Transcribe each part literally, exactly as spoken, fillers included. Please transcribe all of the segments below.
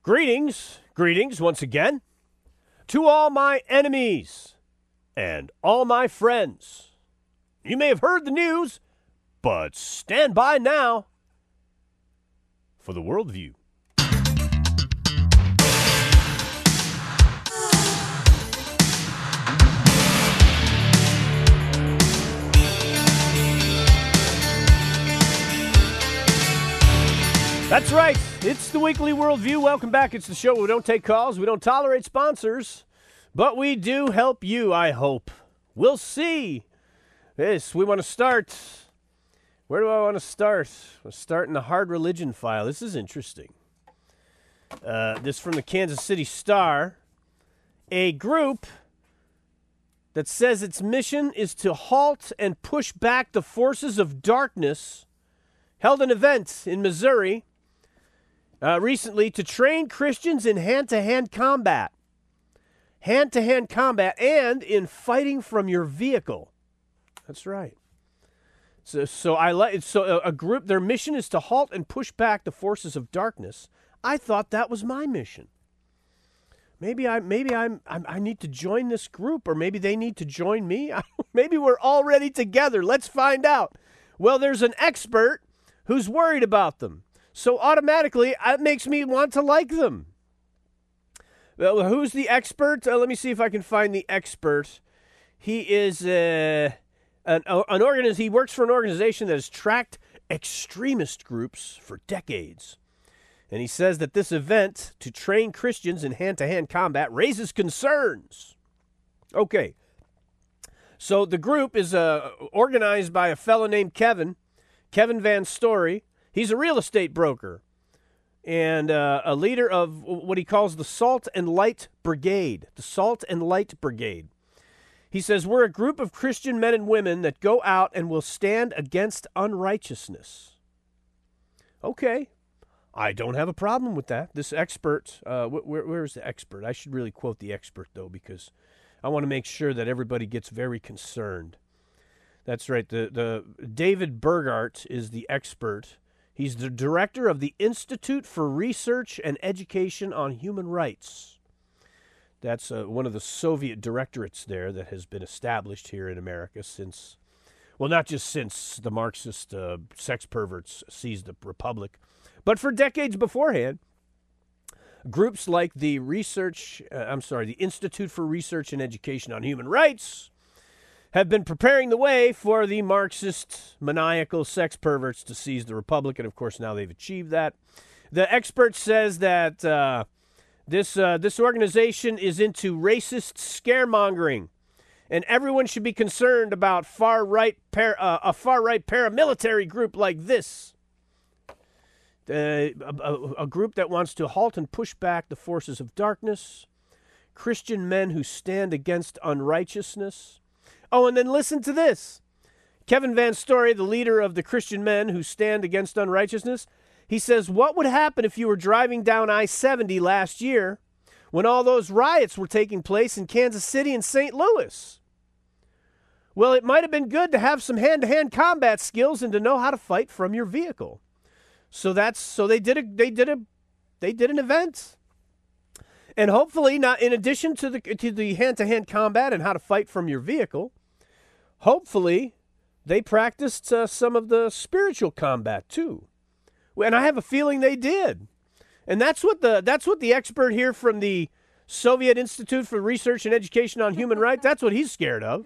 Greetings, greetings once again to all my enemies and all my friends. You may have heard the news, but stand by now for the worldview. That's right. It's the Weekly Worldview. Welcome back. It's the show where we don't take calls, we don't tolerate sponsors, but we do help you, I hope. We'll see. This, we want to start. Where do I want to start? We'll start in the hard religion file. This is interesting. Uh, this from the Kansas City Star. A group that says its mission is to halt and push back the forces of darkness held an event in Missouri Uh, recently to train Christians in hand-to-hand combat. Hand-to-hand combat and in fighting from your vehicle. That's right. So, so I like so a group. Their mission is to halt and push back the forces of darkness. I thought that was my mission. Maybe I maybe I'm, I'm I need to join this group, or maybe they need to join me. Maybe we're already together. Let's find out. Well, there's an expert who's worried about them. So automatically, it makes me want to like them. Well, who's the expert? Uh, let me see if I can find the expert. He is uh, an, an organiz- He works for an organization that has tracked extremist groups for decades. And he says that this event to train Christians in hand-to-hand combat raises concerns. Okay. So the group is uh, organized by a fellow named Kevin, Kevin Van Story. He's a real estate broker and uh, a leader of what he calls the Salt and Light Brigade, the Salt and Light Brigade. He says, we're a group of Christian men and women that go out and will stand against unrighteousness. Okay, I don't have a problem with that. This expert, uh, wh- where, where is the expert? I should really quote the expert, though, because I want to make sure that everybody gets very concerned. That's right. The, the David Burgart is the expert. He's the director of the Institute for Research and Education on Human Rights. That's uh, one of the Soviet directorates there that has been established here in America since, well, not just since the Marxist uh, sex perverts seized the republic, but for decades beforehand. Groups like the Research, uh, I'm sorry, the Institute for Research and Education on Human Rights have been preparing the way for the Marxist maniacal sex perverts to seize the republic, and of course now they've achieved that. The expert says that uh, this uh, this organization is into racist scaremongering, and everyone should be concerned about far right par- uh, a far right paramilitary group like this, uh, a, a, a group that wants to halt and push back the forces of darkness, Christian men who stand against unrighteousness. Oh, and then listen to this. Kevin Van Story, the leader of the Christian men who stand against unrighteousness, he says, what would happen if you were driving down I seventy last year when all those riots were taking place in Kansas City and Saint Louis? Well, it might have been good to have some hand-to-hand combat skills and to know how to fight from your vehicle. So that's so they did a they did a they did an event. And hopefully, not in addition to the to the hand-to-hand combat and how to fight from your vehicle, hopefully they practiced uh, some of the spiritual combat too. And I have a feeling they did. And that's what the that's what the expert here from the Soviet Institute for Research and Education on Human Rights, that's what he's scared of.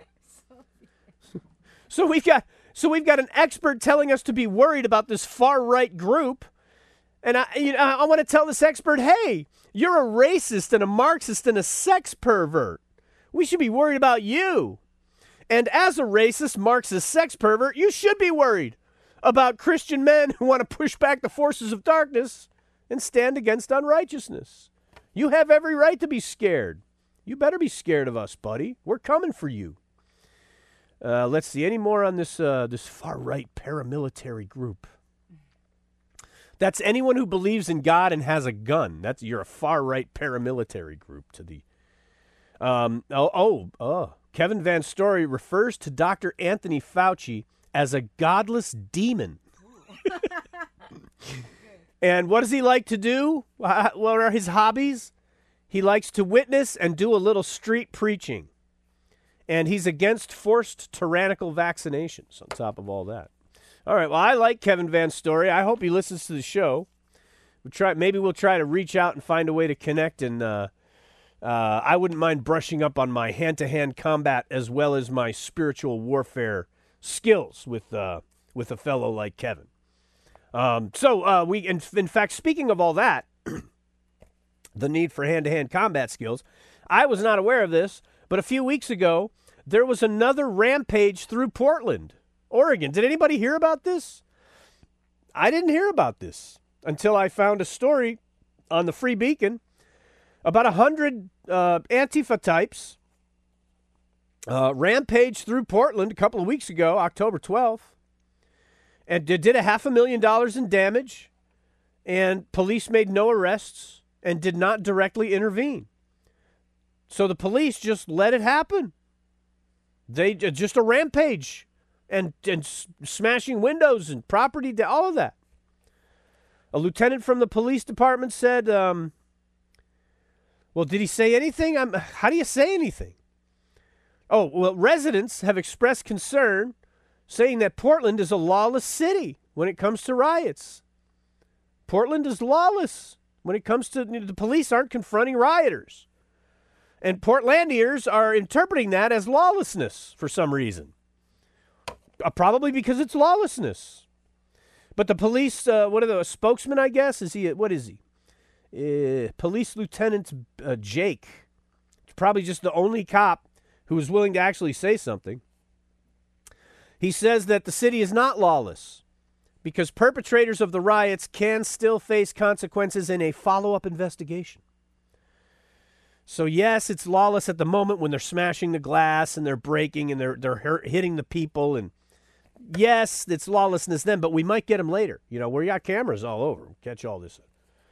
So we've got so we've got an expert telling us to be worried about this far-right group. And I you know, I want to tell this expert, hey, you're a racist and a Marxist and a sex pervert. We should be worried about you. And as a racist, Marxist, sex pervert, you should be worried about Christian men who want to push back the forces of darkness and stand against unrighteousness. You have every right to be scared. You better be scared of us, buddy. We're coming for you. Uh, let's see, any more on this uh, this far-right paramilitary group? That's anyone who believes in God and has a gun. That's you're a far-right paramilitary group to the. Um, oh, oh, oh. Kevin Van Story refers to Doctor Anthony Fauci as a godless demon. And what does he like to do? What are his hobbies? He likes to witness and do a little street preaching. And he's against forced tyrannical vaccinations on top of all that. All right, well, I like Kevin Van's story. I hope he listens to the show. We'll try, maybe we'll try to reach out and find a way to connect. And uh, uh, I wouldn't mind brushing up on my hand-to-hand combat as well as my spiritual warfare skills with uh, with a fellow like Kevin. Um, so uh, we, in, in fact, speaking of all that, the need for hand-to-hand combat skills, I was not aware of this, but a few weeks ago, there was another rampage through Portland, Oregon. Did anybody hear about this? I didn't hear about this until I found a story on the Free Beacon about a hundred uh, Antifa types uh, rampaged through Portland a couple of weeks ago, October twelfth, and did, did a half a million dollars in damage, and police made no arrests and did not directly intervene. So the police just let it happen. They just a rampage and, and smashing windows and property, all of that. A lieutenant from the police department said, um, well, did he say anything? I'm, how do you say anything? Oh, well, residents have expressed concern, saying that Portland is a lawless city when it comes to riots. Portland is lawless when it comes to, the police aren't confronting rioters. And Portlandiers are interpreting that as lawlessness for some reason. Uh, probably because it's lawlessness. But the police, uh, what are the spokesman, I guess? Is he, what is he? Uh, Police Lieutenant uh, Jake. Probably just the only cop who is willing to actually say something. He says that the city is not lawless because perpetrators of the riots can still face consequences in a follow-up investigation. So, yes, it's lawless at the moment when they're smashing the glass and they're breaking and they're they're hurt, hitting the people. And, yes, it's lawlessness then, but we might get them later. You know, we got cameras all over. Catch all this.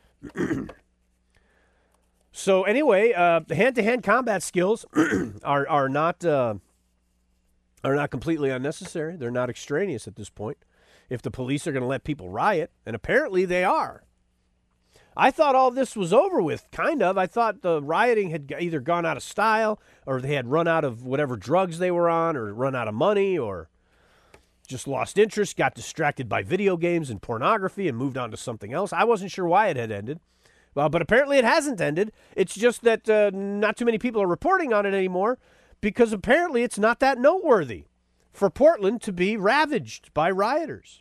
So, anyway, uh, the hand-to-hand combat skills are are not uh, are not completely unnecessary. They're not extraneous at this point. If the police are going to let people riot, and apparently they are. I thought all this was over with, kind of. I thought the rioting had either gone out of style or they had run out of whatever drugs they were on or run out of money or just lost interest, got distracted by video games and pornography and moved on to something else. I wasn't sure why it had ended. Well, but apparently it hasn't ended. It's just that uh, not too many people are reporting on it anymore because apparently it's not that noteworthy for Portland to be ravaged by rioters.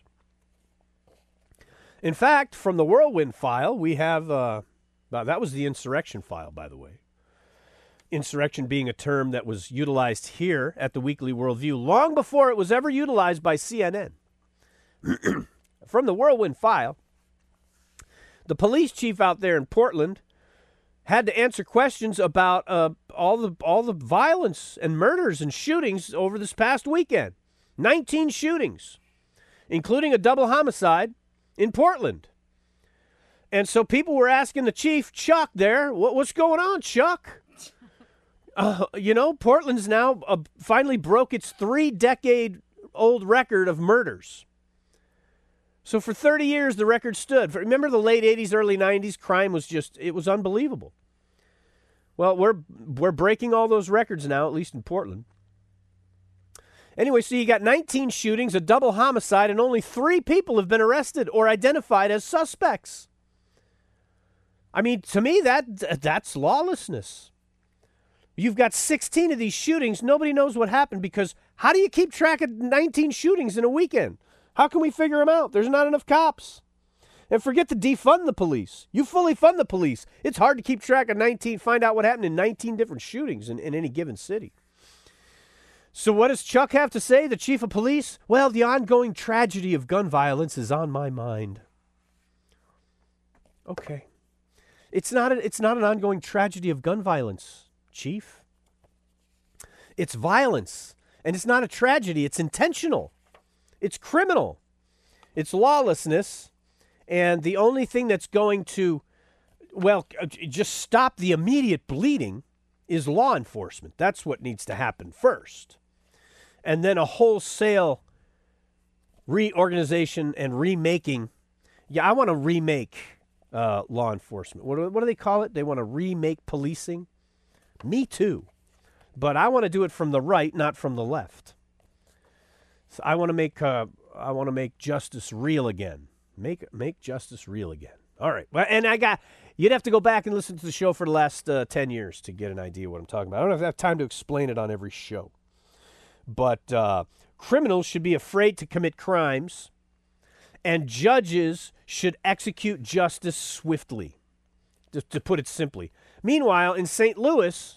In fact, from the Whirlwind file, we have, uh, well, that was the insurrection file, by the way. Insurrection being a term that was utilized here at the Weekly Worldview long before it was ever utilized by C N N. From the Whirlwind file, the police chief out there in Portland had to answer questions about uh, all the all the violence and murders and shootings over this past weekend. nineteen shootings, including a double homicide in Portland. And so people were asking the chief, Chuck there, what, what's going on, Chuck? Uh, you know, Portland's now uh, finally broke its three-decade-old record of murders. So for thirty years, the record stood. Remember the late eighties, early nineties? Crime was just, it was unbelievable. Well, we're we're breaking all those records now, at least in Portland. Anyway, so you got nineteen shootings, a double homicide, and only three people have been arrested or identified as suspects. I mean, to me, that that's lawlessness. You've got sixteen of these shootings. Nobody knows what happened because how do you keep track of nineteen shootings in a weekend? How can we figure them out? There's not enough cops. And forget to defund the police. You fully fund the police. It's hard to keep track of nineteen, find out what happened in nineteen different shootings in, in any given city. So what does Chuck have to say, the chief of police? Well, the ongoing tragedy of gun violence is on my mind. Okay. It's not a, it's not an ongoing tragedy of gun violence, chief. It's violence. And it's not a tragedy. It's intentional. It's criminal. It's lawlessness. And the only thing that's going to, well, just stop the immediate bleeding is law enforcement. That's what needs to happen first. And then a wholesale reorganization and remaking Yeah, I want to remake uh, law enforcement. What do, what do they call it? They want to remake policing. Me too. But I want to do it from the right, not from the left. So I want to make uh, I want to make justice real again. Make make justice real again. All right. Well, and I got you'd have to go back and listen to the show for the last uh, ten years to get an idea what I'm talking about. I don't have time to explain it on every show. But uh, criminals should be afraid to commit crimes, and judges should execute justice swiftly, to, to put it simply. Meanwhile, in Saint Louis,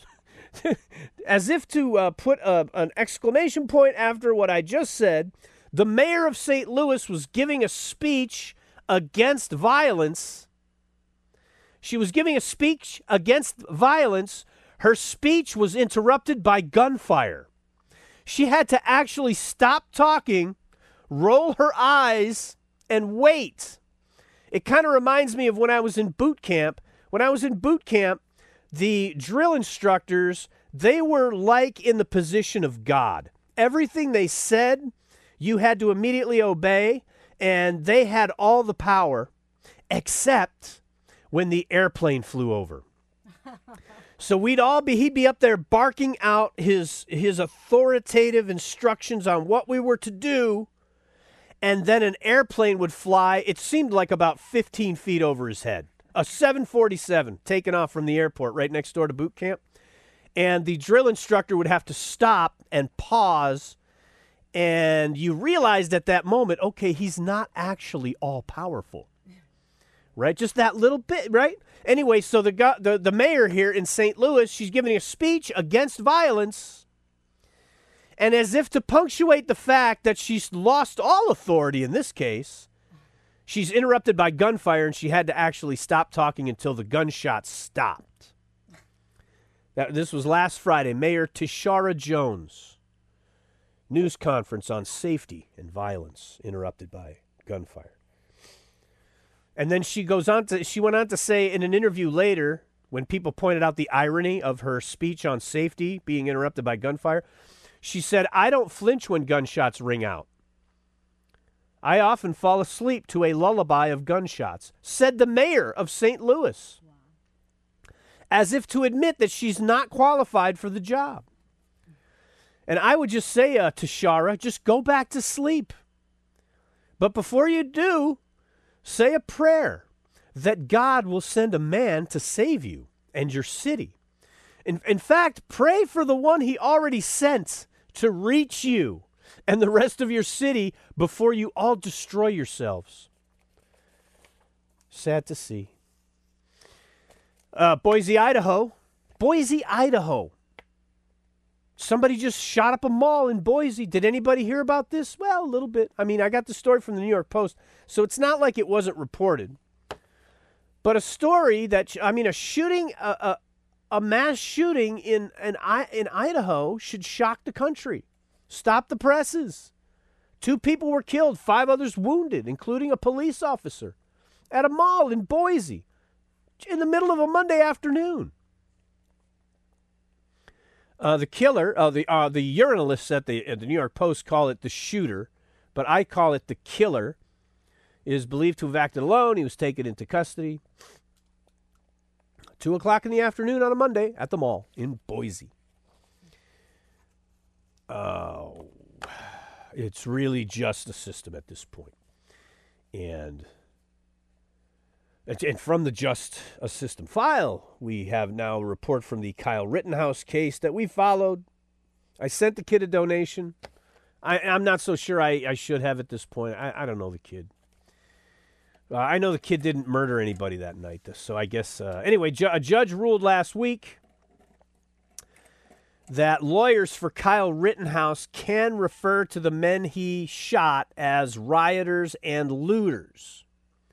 as if to uh, put a, an exclamation point after what I just said, the mayor of Saint Louis was giving a speech against violence. She was giving a speech against violence. Her speech was interrupted by gunfire. She had to actually stop talking, roll her eyes, and wait. It kind of reminds me of when I was in boot camp. When I was in boot camp, the drill instructors, they were like in the position of God. Everything they said, you had to immediately obey, and they had all the power, except when the airplane flew over. So we'd all be, he'd be up there barking out his his authoritative instructions on what we were to do, and then an airplane would fly. It seemed like about fifteen feet over his head. A seven forty-seven taking off from the airport right next door to boot camp. And the drill instructor would have to stop and pause, and you realized at that moment, okay, he's not actually all powerful. Right? Just that little bit, right? Anyway, so the, the the mayor here in Saint Louis, she's giving a speech against violence, and as if to punctuate the fact that she's lost all authority in this case, she's interrupted by gunfire, and she had to actually stop talking until the gunshots stopped. That, this was last Friday. Mayor Tishaura Jones, news conference on safety and violence interrupted by gunfire. And then she goes on to, she went on to say in an interview later, when people pointed out the irony of her speech on safety being interrupted by gunfire, she said, "I don't flinch when gunshots ring out. I often fall asleep to a lullaby of gunshots," said the mayor of Saint Louis, as if to admit that she's not qualified for the job. And I would just say uh, to Shara, just go back to sleep. But before you do, say a prayer that God will send a man to save you and your city. In, in fact, pray for the one he already sent to reach you and the rest of your city before you all destroy yourselves. Sad to see. Uh, Boise, Idaho. Boise, Idaho. Somebody just shot up a mall in Boise. Did anybody hear about this? Well, a little bit. I mean, I got the story from the New York Post, so it's not like it wasn't reported. But a story that, I mean, a shooting, a, a, a mass shooting in, in, in Idaho should shock the country. Stop the presses. Two people were killed, five others wounded, including a police officer, at a mall in Boise in the middle of a Monday afternoon. Uh, the killer, uh, the uh, the urinalists at the, at the New York Post call it the shooter, but I call it the killer, is believed to have acted alone. He was taken into custody. Two o'clock in the afternoon on a Monday at the mall in Boise. Oh, it's really just the system at this point. And, and from the Just a System file, we have now a report from the Kyle Rittenhouse case that we followed. I sent the kid a donation. I, I'm not so sure I, I should have at this point. I, I don't know the kid. Uh, I know the kid didn't murder anybody that night, so I guess... Uh, anyway, ju- a judge ruled last week that lawyers for Kyle Rittenhouse can refer to the men he shot as rioters and looters.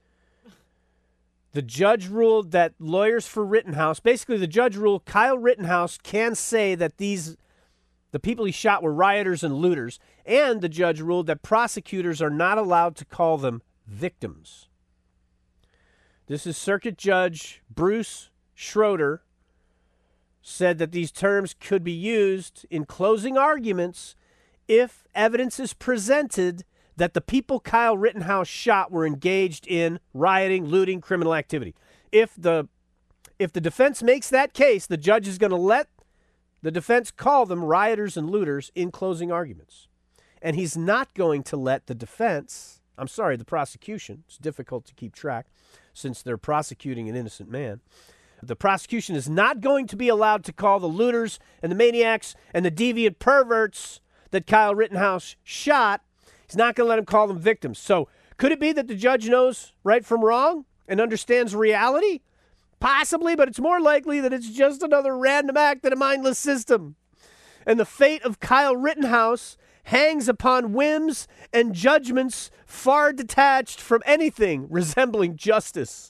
The judge ruled that lawyers for Rittenhouse, basically the judge ruled Kyle Rittenhouse can say that these, the people he shot were rioters and looters, and the judge ruled that prosecutors are not allowed to call them victims. This is Circuit Judge Bruce Schroeder said that these terms could be used in closing arguments if evidence is presented that the people Kyle Rittenhouse shot were engaged in rioting, looting, criminal activity. If the if the defense makes that case, the judge is going to let the defense call them rioters and looters in closing arguments. And he's not going to let the defense, I'm sorry, the prosecution, it's difficult to keep track since they're prosecuting an innocent man. The prosecution is not going to be allowed to call the looters and the maniacs and the deviant perverts that Kyle Rittenhouse shot. He's not going to let him call them victims. So could it be that the judge knows right from wrong and understands reality? Possibly, but it's more likely that it's just another random act in a mindless system. And the fate of Kyle Rittenhouse hangs upon whims and judgments far detached from anything resembling justice.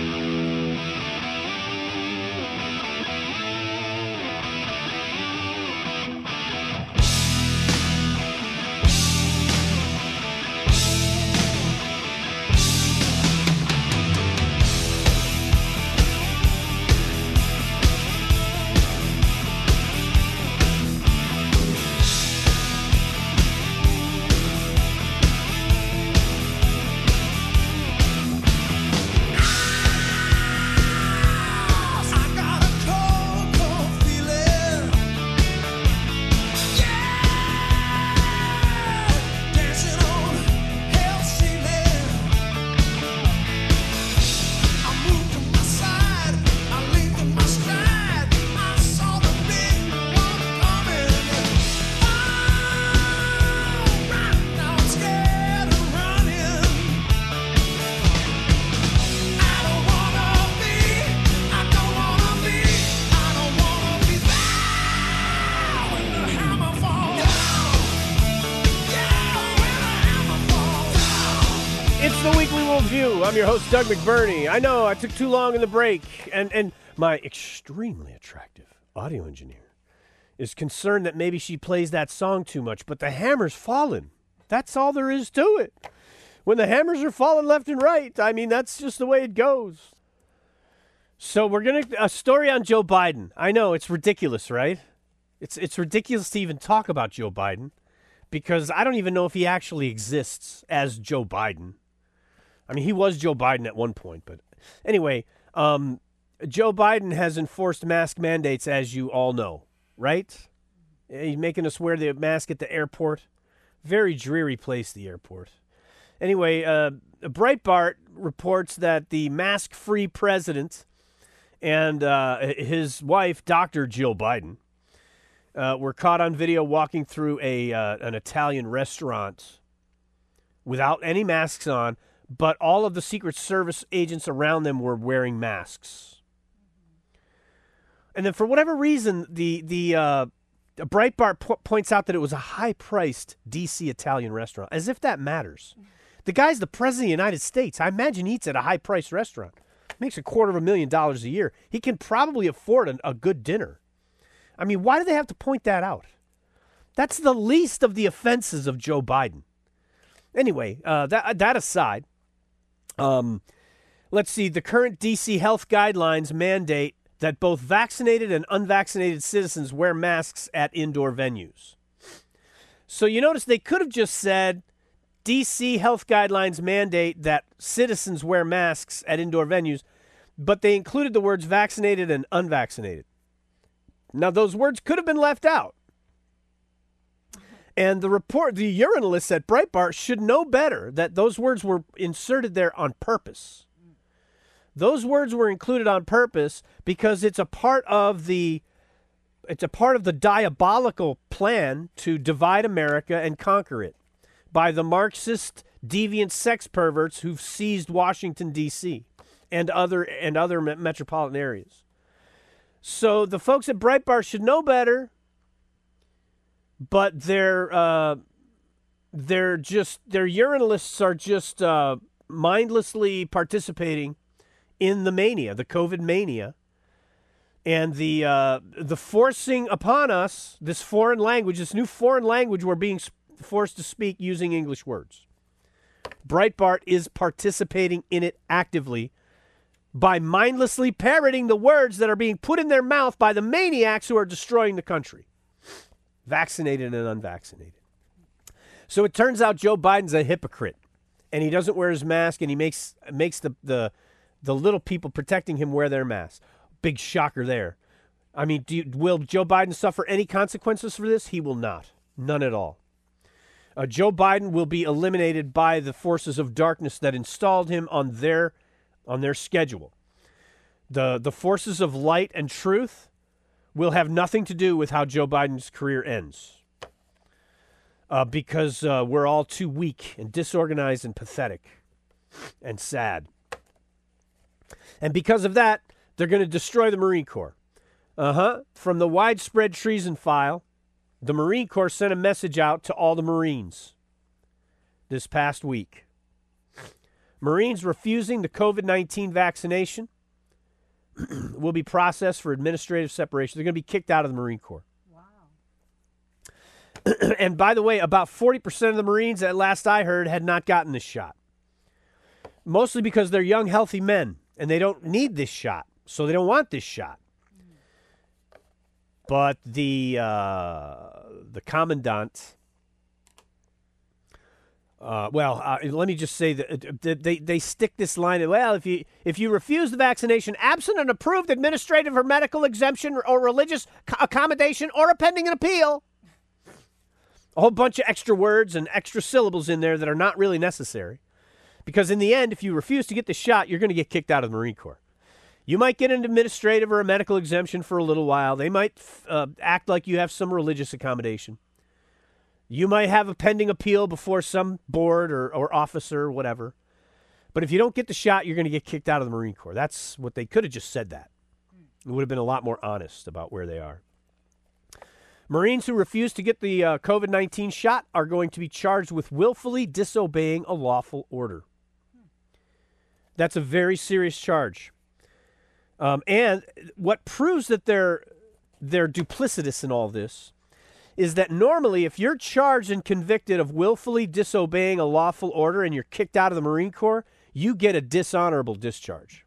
I'm your host, Doug McBurney. I know I took too long in the break, and, and my extremely attractive audio engineer is concerned that maybe she plays that song too much, but the hammer's fallen. That's all there is to it. When the hammers are falling left and right, I mean, that's just the way it goes. So we're going to, a story on Joe Biden. I know, it's ridiculous, right? It's, it's ridiculous to even talk about Joe Biden because I don't even know if he actually exists as Joe Biden. I mean, he was Joe Biden at one point, but anyway, um, Joe Biden has enforced mask mandates, as you all know, right? He's making us wear the mask at the airport. Very dreary place, the airport. Anyway, uh, Breitbart reports that the mask-free president and uh, his wife, Doctor Jill Biden, uh, were caught on video walking through a uh, an Italian restaurant without any masks on, but all of the Secret Service agents around them were wearing masks. And then for whatever reason, the the uh, Breitbart po- points out that it was a high-priced D C Italian restaurant, as if that matters. The guy's the president of the United States. I imagine he eats at a high-priced restaurant. Makes a quarter of a million dollars a year. He can probably afford a, a good dinner. I mean, why do they have to point that out? That's the least of the offenses of Joe Biden. Anyway, uh, that that aside, um, let's see. The current D C health guidelines mandate that both vaccinated and unvaccinated citizens wear masks at indoor venues. So you notice they could have just said D C health guidelines mandate that citizens wear masks at indoor venues, but they included the words vaccinated and unvaccinated. Now, those words could have been left out. And the report, the urinalists at Breitbart should know better that those words were inserted there on purpose. Those words were included on purpose because it's a part of the it's a part of the diabolical plan to divide America and conquer it by the Marxist deviant sex perverts who've seized Washington, D C and other and other metropolitan areas. So the folks at Breitbart should know better, but they're uh, they're just their urinalists are just uh, mindlessly participating in the mania, the COVID mania, and the uh, the forcing upon us this foreign language, this new foreign language we're being forced to speak using English words. Breitbart is participating in it actively by mindlessly parroting the words that are being put in their mouth by the maniacs who are destroying the country, vaccinated and unvaccinated. So it turns out Joe Biden's a hypocrite, and he doesn't wear his mask, and he makes makes the the, the little people protecting him wear their masks. Big shocker there. I mean, do you, will Joe Biden suffer any consequences for this? He will not. None at all. Uh, Joe Biden will be eliminated by the forces of darkness that installed him on their on their schedule. The the forces of light and truth will have nothing to do with how Joe Biden's career ends. Uh, because uh, we're all too weak and disorganized and pathetic and sad. And because of that, they're going to destroy the Marine Corps. Uh-huh. From the widespread treason file, the Marine Corps sent a message out to all the Marines this past week. Marines refusing the covid nineteen vaccination will be processed for administrative separation. They're going to be kicked out of the Marine Corps. And by the way, about forty percent of the Marines, at last I heard, had not gotten this shot. Mostly because they're young, healthy men, and they don't need this shot, so they don't want this shot. But the uh, the commandant, uh, well, uh, let me just say that they they stick this line. Well, if you if you refuse the vaccination, absent an approved administrative or medical exemption or religious accommodation or a pending an appeal. A whole bunch of extra words and extra syllables in there that are not really necessary. Because in the end, if you refuse to get the shot, you're going to get kicked out of the Marine Corps. You might get an administrative or a medical exemption for a little while. They might uh, act like you have some religious accommodation. You might have a pending appeal before some board or, or officer or whatever. But if you don't get the shot, you're going to get kicked out of the Marine Corps. That's what they could have just said that. It would have been a lot more honest about where they are. Marines who refuse to get the uh, covid nineteen shot are going to be charged with willfully disobeying a lawful order. That's a very serious charge. Um, and what proves that they're, they're duplicitous in all this is that normally if you're charged and convicted of willfully disobeying a lawful order and you're kicked out of the Marine Corps, you get a dishonorable discharge.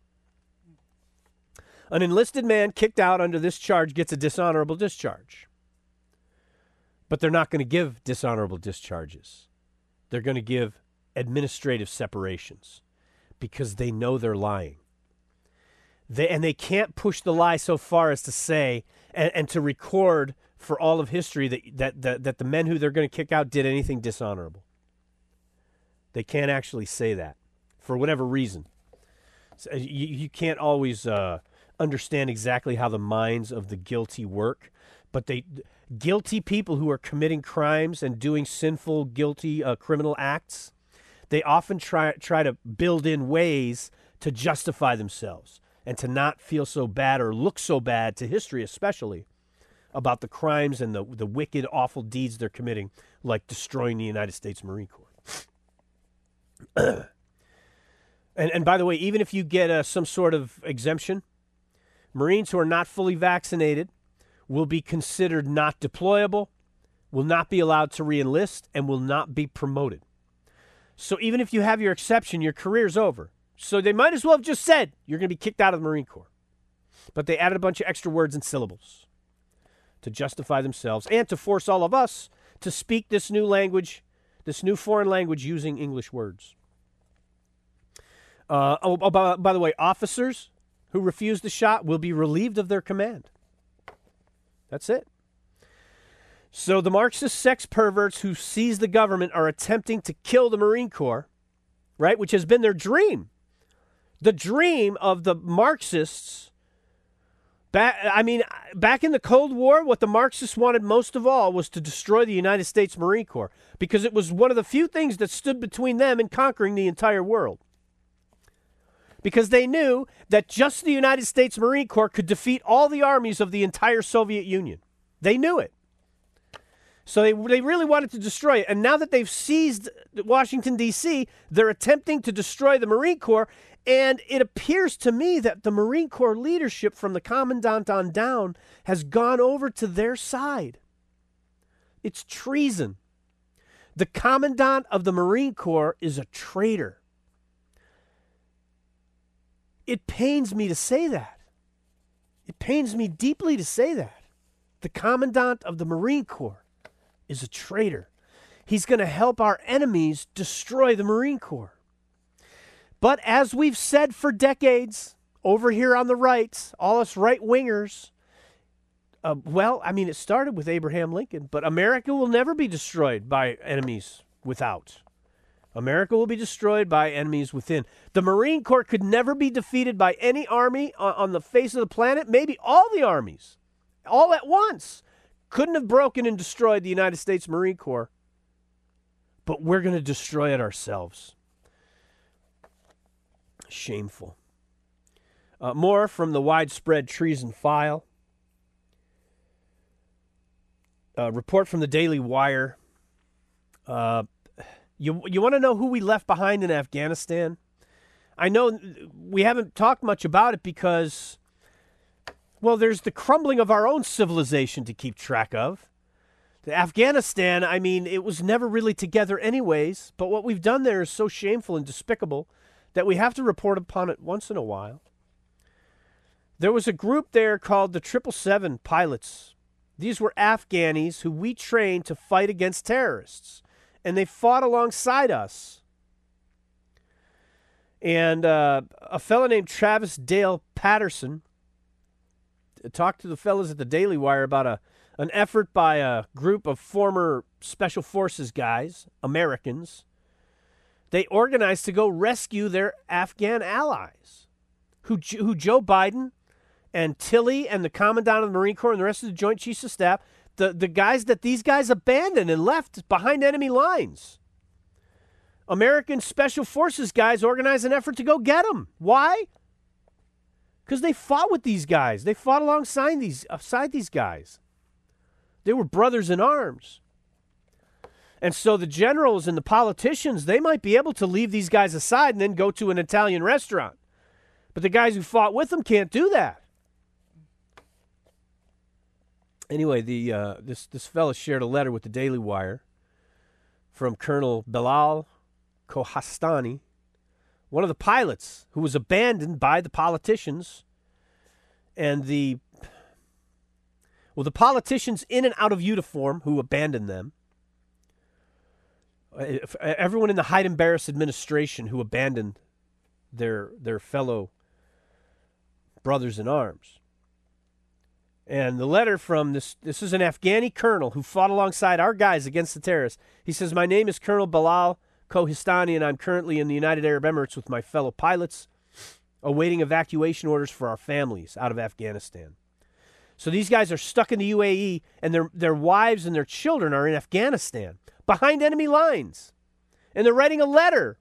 An enlisted man kicked out under this charge gets a dishonorable discharge. But they're not going to give dishonorable discharges. They're going to give administrative separations because they know they're lying. They, and they can't push the lie so far as to say and, and to record for all of history that, that, that, that the men who they're going to kick out did anything dishonorable. They can't actually say that for whatever reason. So you, you can't always uh, understand exactly how the minds of the guilty work, but they... Guilty people who are committing crimes and doing sinful, guilty, uh, criminal acts, they often try try to build in ways to justify themselves and to not feel so bad or look so bad to history, especially about the crimes and the the wicked, awful deeds they're committing, like destroying the United States Marine Corps. and and by the way, even if you get uh, some sort of exemption, Marines who are not fully vaccinated will be considered not deployable, will not be allowed to re-enlist, and will not be promoted. So even if you have your exception, your career's over. So they might as well have just said, you're going to be kicked out of the Marine Corps. But they added a bunch of extra words and syllables to justify themselves and to force all of us to speak this new language, this new foreign language using English words. Uh, oh, oh by, by the way, officers who refuse the shot will be relieved of their command. That's it. So the Marxist sex perverts who seize the government are attempting to kill the Marine Corps, right, which has been their dream. The dream of the Marxists, back, I mean, back in the Cold War, what the Marxists wanted most of all was to destroy the United States Marine Corps because it was one of the few things that stood between them and conquering the entire world. Because they knew that just the United States Marine Corps could defeat all the armies of the entire Soviet Union. They knew it. So they, they really wanted to destroy it. And now that they've seized Washington, D C, they're attempting to destroy the Marine Corps. And it appears to me that the Marine Corps leadership from the commandant on down has gone over to their side. It's treason. The commandant of the Marine Corps is a traitor. It pains me to say that. It pains me deeply to say that. The commandant of the Marine Corps is a traitor. He's going to help our enemies destroy the Marine Corps. But as we've said for decades, over here on the right, all us right-wingers, uh, well, I mean, it started with Abraham Lincoln, but America will never be destroyed by enemies without. America will be destroyed by enemies within. The Marine Corps could never be defeated by any army on, on the face of the planet, maybe all the armies, all at once. Couldn't have broken and destroyed the United States Marine Corps. But we're going to destroy it ourselves. Shameful. Uh, more from the widespread treason file. A report from the Daily Wire. Uh, you you want to know who we left behind in Afghanistan? I know we haven't talked much about it because, well, there's the crumbling of our own civilization to keep track of. Afghanistan, I mean, it was never really together anyways, but what we've done there is so shameful and despicable that we have to report upon it once in a while. There was a group there called the triple seven Pilots. These were Afghanis who we trained to fight against terrorists, and they fought alongside us. And uh, a fellow named Travis Dale Patterson talked to the fellas at the Daily Wire about a an effort by a group of former Special Forces guys, Americans. They organized to go rescue their Afghan allies, who who Joe Biden and Tilley and the Commandant of the Marine Corps and the rest of the Joint Chiefs of Staff, the, the guys that these guys abandoned and left behind enemy lines. American Special Forces guys organized an effort to go get them. Why? Because they fought with these guys. They fought alongside these, alongside these guys. They were brothers in arms. And so the generals and the politicians, they might be able to leave these guys aside and then go to an Italian restaurant. But the guys who fought with them can't do that. Anyway, the uh, this, this fella shared a letter with the Daily Wire from Colonel Bilal Kohastani, one of the pilots who was abandoned by the politicians and the Well, the politicians in and out of uniform who abandoned them, everyone in the Hyde-Barris administration who abandoned their their fellow brothers in arms. And the letter from this, this is an Afghani colonel who fought alongside our guys against the terrorists. He says, "My name is Colonel Bilal Kohistani, and I'm currently in the United Arab Emirates with my fellow pilots, awaiting evacuation orders for our families out of Afghanistan." So these guys are stuck in the U A E, and their their wives and their children are in Afghanistan, behind enemy lines. And they're writing a letter.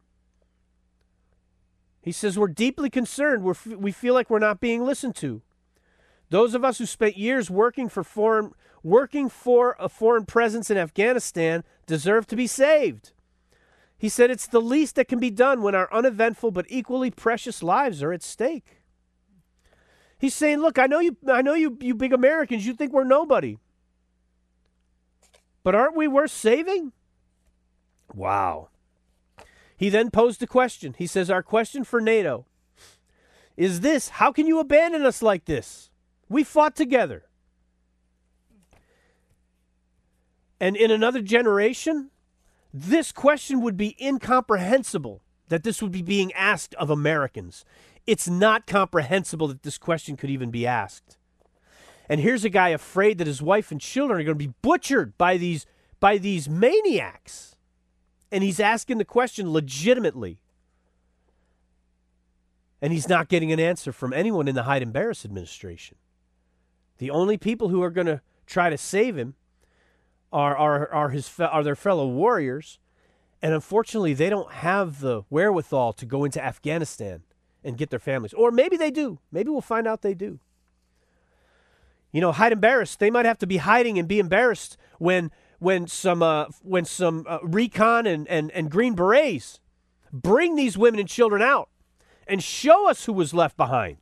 He says, "We're deeply concerned. We're, we feel like we're not being listened to. Those of us who spent years working for foreign working for a foreign presence in Afghanistan deserve to be saved." He said, "It's the least that can be done when our uneventful but equally precious lives are at stake." He's saying, look, I know you I know you you big Americans, you think we're nobody. But aren't we worth saving? Wow. He then posed a question. He says, "Our question for NATO is this: how can you abandon us like this? We fought together. And in another generation, this question would be incomprehensible that this would be being asked of Americans. It's not comprehensible that this question could even be asked. And here's a guy afraid that his wife and children are going to be butchered by these by these maniacs. And he's asking the question legitimately. And he's not getting an answer from anyone in the Hyde-Barris administration. The only people who are going to try to save him are are are his are their fellow warriors, and unfortunately, they don't have the wherewithal to go into Afghanistan and get their families. Or maybe they do. Maybe we'll find out they do. You know, Hyde-Barris, they might have to be hiding and be embarrassed when when some uh, when some uh, recon and, and, and Green Berets bring these women and children out and show us who was left behind.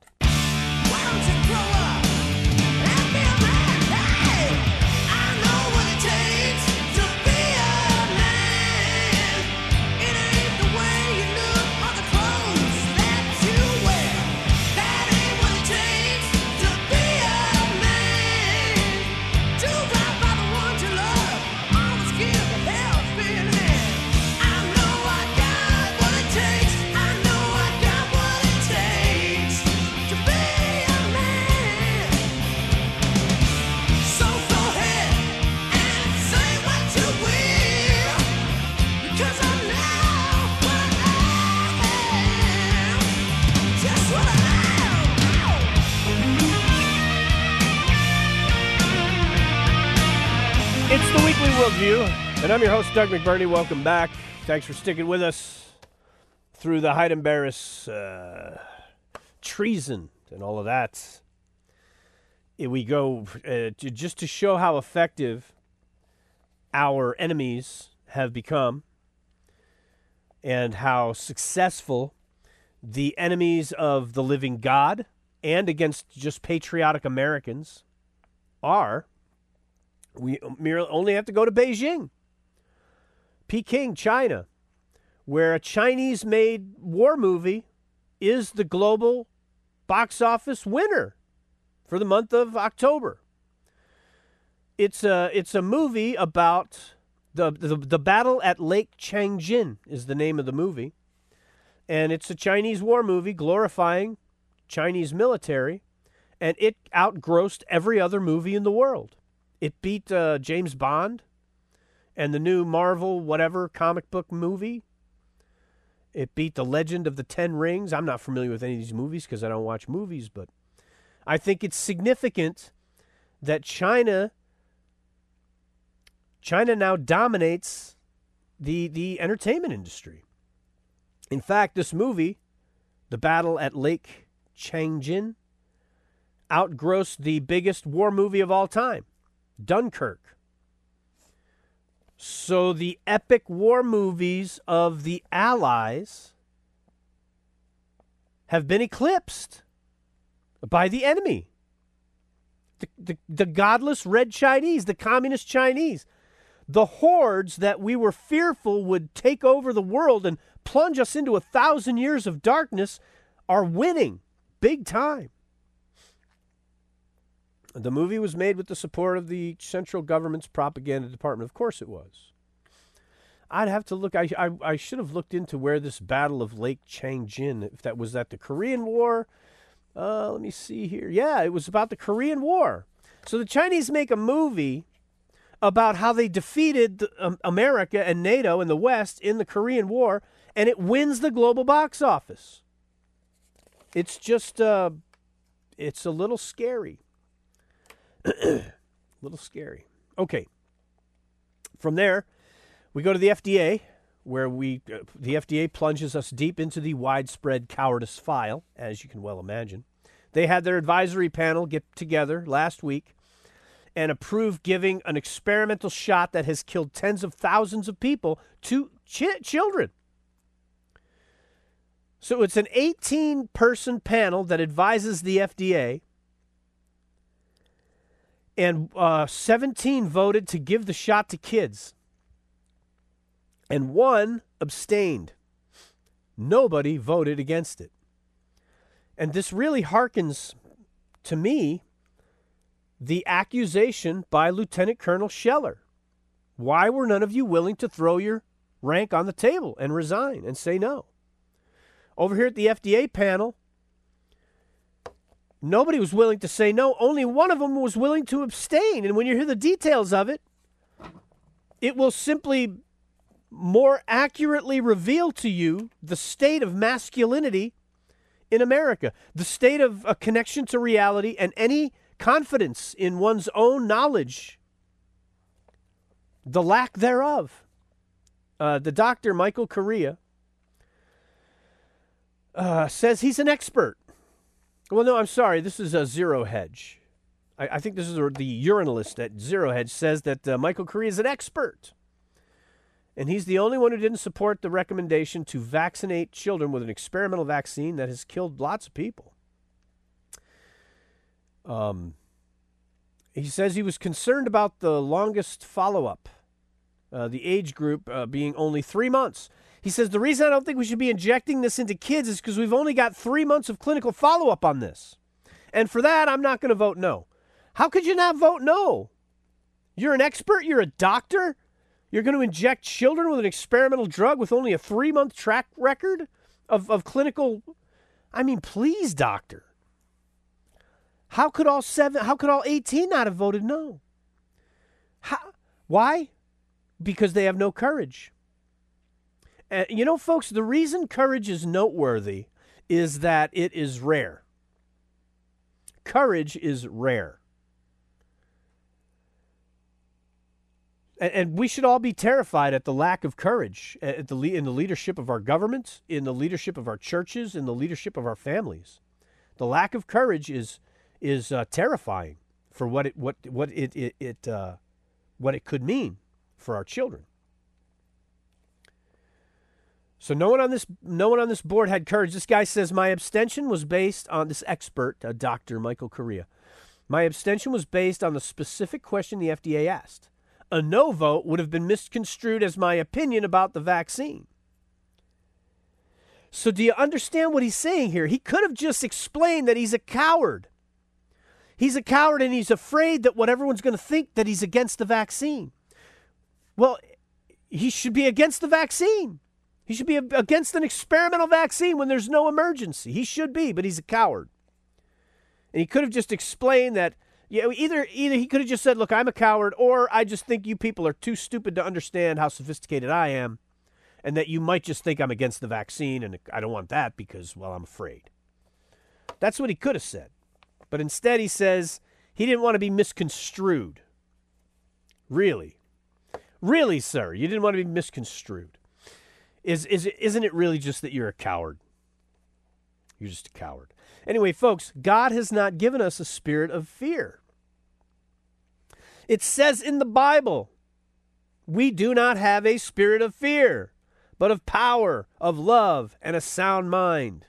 Weekly Worldview, and I'm your host, Doug McBurney. Welcome back. Thanks for sticking with us through the Hyde and Barris uh, treason and all of that. Here we go uh, to, just to show how effective our enemies have become and how successful the enemies of the living God and against just patriotic Americans are. We merely only have to go to Beijing, Peking, China, where a Chinese-made war movie is the global box office winner for the month of October. It's a it's a movie about the the, the battle at Lake Changjin is the name of the movie, and it's a Chinese war movie glorifying Chinese military, and it outgrossed every other movie in the world. It beat uh, James Bond and the new Marvel whatever comic book movie. It beat The Legend of the Ten Rings. I'm not familiar with any of these movies because I don't watch movies, but I think it's significant that China China now dominates the the entertainment industry. In fact, this movie, The Battle at Lake Changjin, outgrossed the biggest war movie of all time, Dunkirk. So the epic war movies of the Allies have been eclipsed by the enemy. The, the, the godless red Chinese, the communist Chinese. The hordes that we were fearful would take over the world and plunge us into a thousand years of darkness are winning big time. The movie was made with the support of the central government's propaganda department. Of course it was. I'd have to look. I, I, I should have looked into where this Battle of Lake Changjin, if that was at the Korean War. Uh, let me see here. Yeah, it was about the Korean War. So the Chinese make a movie about how they defeated the, um, America and NATO and the West in the Korean War, and it wins the global box office. It's just, uh, it's a little scary. A little scary. Okay. From there, we go to the F D A, where we uh, the F D A plunges us deep into the widespread cowardice file, as you can well imagine. They had their advisory panel get together last week and approve giving an experimental shot that has killed tens of thousands of people to ch- children. So it's an eighteen-person panel that advises the F D A, and uh, seventeen voted to give the shot to kids, and one abstained. Nobody voted against it. And this really harkens to me the accusation by Lieutenant Colonel Scheller. Why were none of you willing to throw your rank on the table and resign and say no? Over here at the F D A panel, nobody was willing to say no. Only one of them was willing to abstain. And when you hear the details of it, it will simply more accurately reveal to you the state of masculinity in America, the state of a connection to reality and any confidence in one's own knowledge, the lack thereof. Uh, the doctor, Michael Correa, uh, says he's an expert. Well, no, I'm sorry. This is a Zero Hedge. I, I think this is a, the urinalist at Zero Hedge says that uh, Michael Correa is an expert. And he's the only one who didn't support the recommendation to vaccinate children with an experimental vaccine that has killed lots of people. Um, he says he was concerned about the longest follow-up, uh, the age group uh, being only three months. He says, the reason I don't think we should be injecting this into kids is because we've only got three months of clinical follow-up on this. And for that, I'm not going to vote no. How could you not vote no? You're an expert? You're a doctor? You're going to inject children with an experimental drug with only a three-month track record of, of clinical... I mean, please, doctor. How could all seven, how could all eighteen not have voted no? How, why? Because they have no courage. And, you know, folks, the reason courage is noteworthy is that it is rare. Courage is rare. And, and we should all be terrified at the lack of courage at the in the leadership of our government, in the leadership of our churches, in the leadership of our families. The lack of courage is is uh, terrifying for what it what what it it, it uh, what it could mean for our children. So no one on this no one on this board had courage. This guy says my abstention was based on this expert, uh, Doctor Michael Correa. My abstention was based on the specific question the F D A asked. A no vote would have been misconstrued as my opinion about the vaccine. So do you understand what he's saying here? He could have just explained that he's a coward. He's a coward and he's afraid that what everyone's going to think that he's against the vaccine. Well, he should be against the vaccine. He should be against an experimental vaccine when there's no emergency. He should be, but he's a coward. And he could have just explained that, you know, either either he could have just said, look, I'm a coward, or I just think you people are too stupid to understand how sophisticated I am, and that you might just think I'm against the vaccine, and I don't want that because, well, I'm afraid. That's what he could have said. But instead he says he didn't want to be misconstrued. Really? Really, sir, you didn't want to be misconstrued. Is is isn't it really just that you're a coward? You're just a coward. Anyway, folks, God has not given us a spirit of fear. It says in the Bible, we do not have a spirit of fear, but of power, of love, and a sound mind.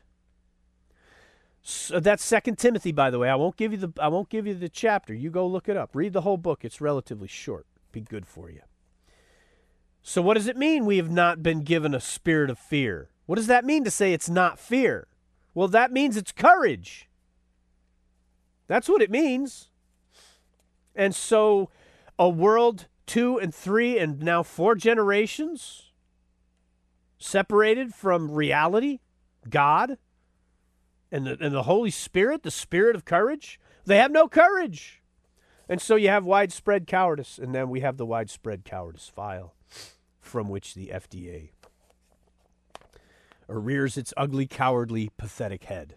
So that's Second Timothy, by the way. I won't give you the I won't give you the chapter. You go look it up. Read the whole book. It's relatively short. Be good for you. So what does it mean we have not been given a spirit of fear? What does that mean to say it's not fear? Well, that means it's courage. That's what it means. And so a world two and three and now four generations separated from reality, God, and the, and the Holy Spirit, the spirit of courage, they have no courage. And so you have widespread cowardice, and then we have the widespread cowardice file from which the F D A rears its ugly, cowardly, pathetic head.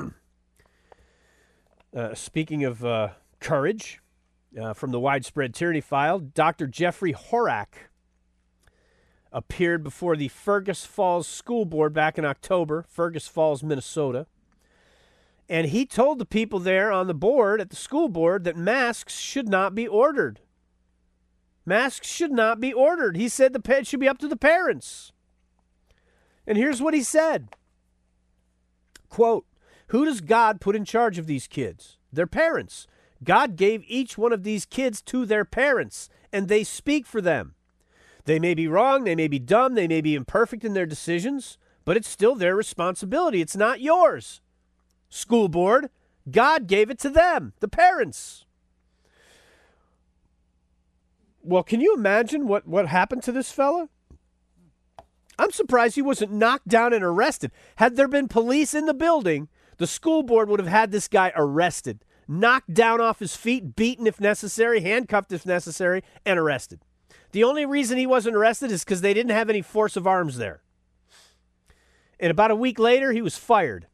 uh, speaking of uh, courage, uh, from the widespread tyranny file, Doctor Jeffrey Horak appeared before the Fergus Falls School Board back in October, Fergus Falls, Minnesota. And he told the people there on the board, at the school board, that masks should not be ordered. Masks should not be ordered. He said the it should be up to the parents. And here's what he said. Quote, who does God put in charge of these kids? Their parents. God gave each one of these kids to their parents, and they speak for them. They may be wrong, they may be dumb, they may be imperfect in their decisions, but it's still their responsibility. It's not yours. School board, God gave it to them, the parents. Well, can you imagine what, what happened to this fella? I'm surprised he wasn't knocked down and arrested. Had there been police in the building, the school board would have had this guy arrested, knocked down off his feet, beaten if necessary, handcuffed if necessary, and arrested. The only reason he wasn't arrested is because they didn't have any force of arms there. And about a week later, he was fired.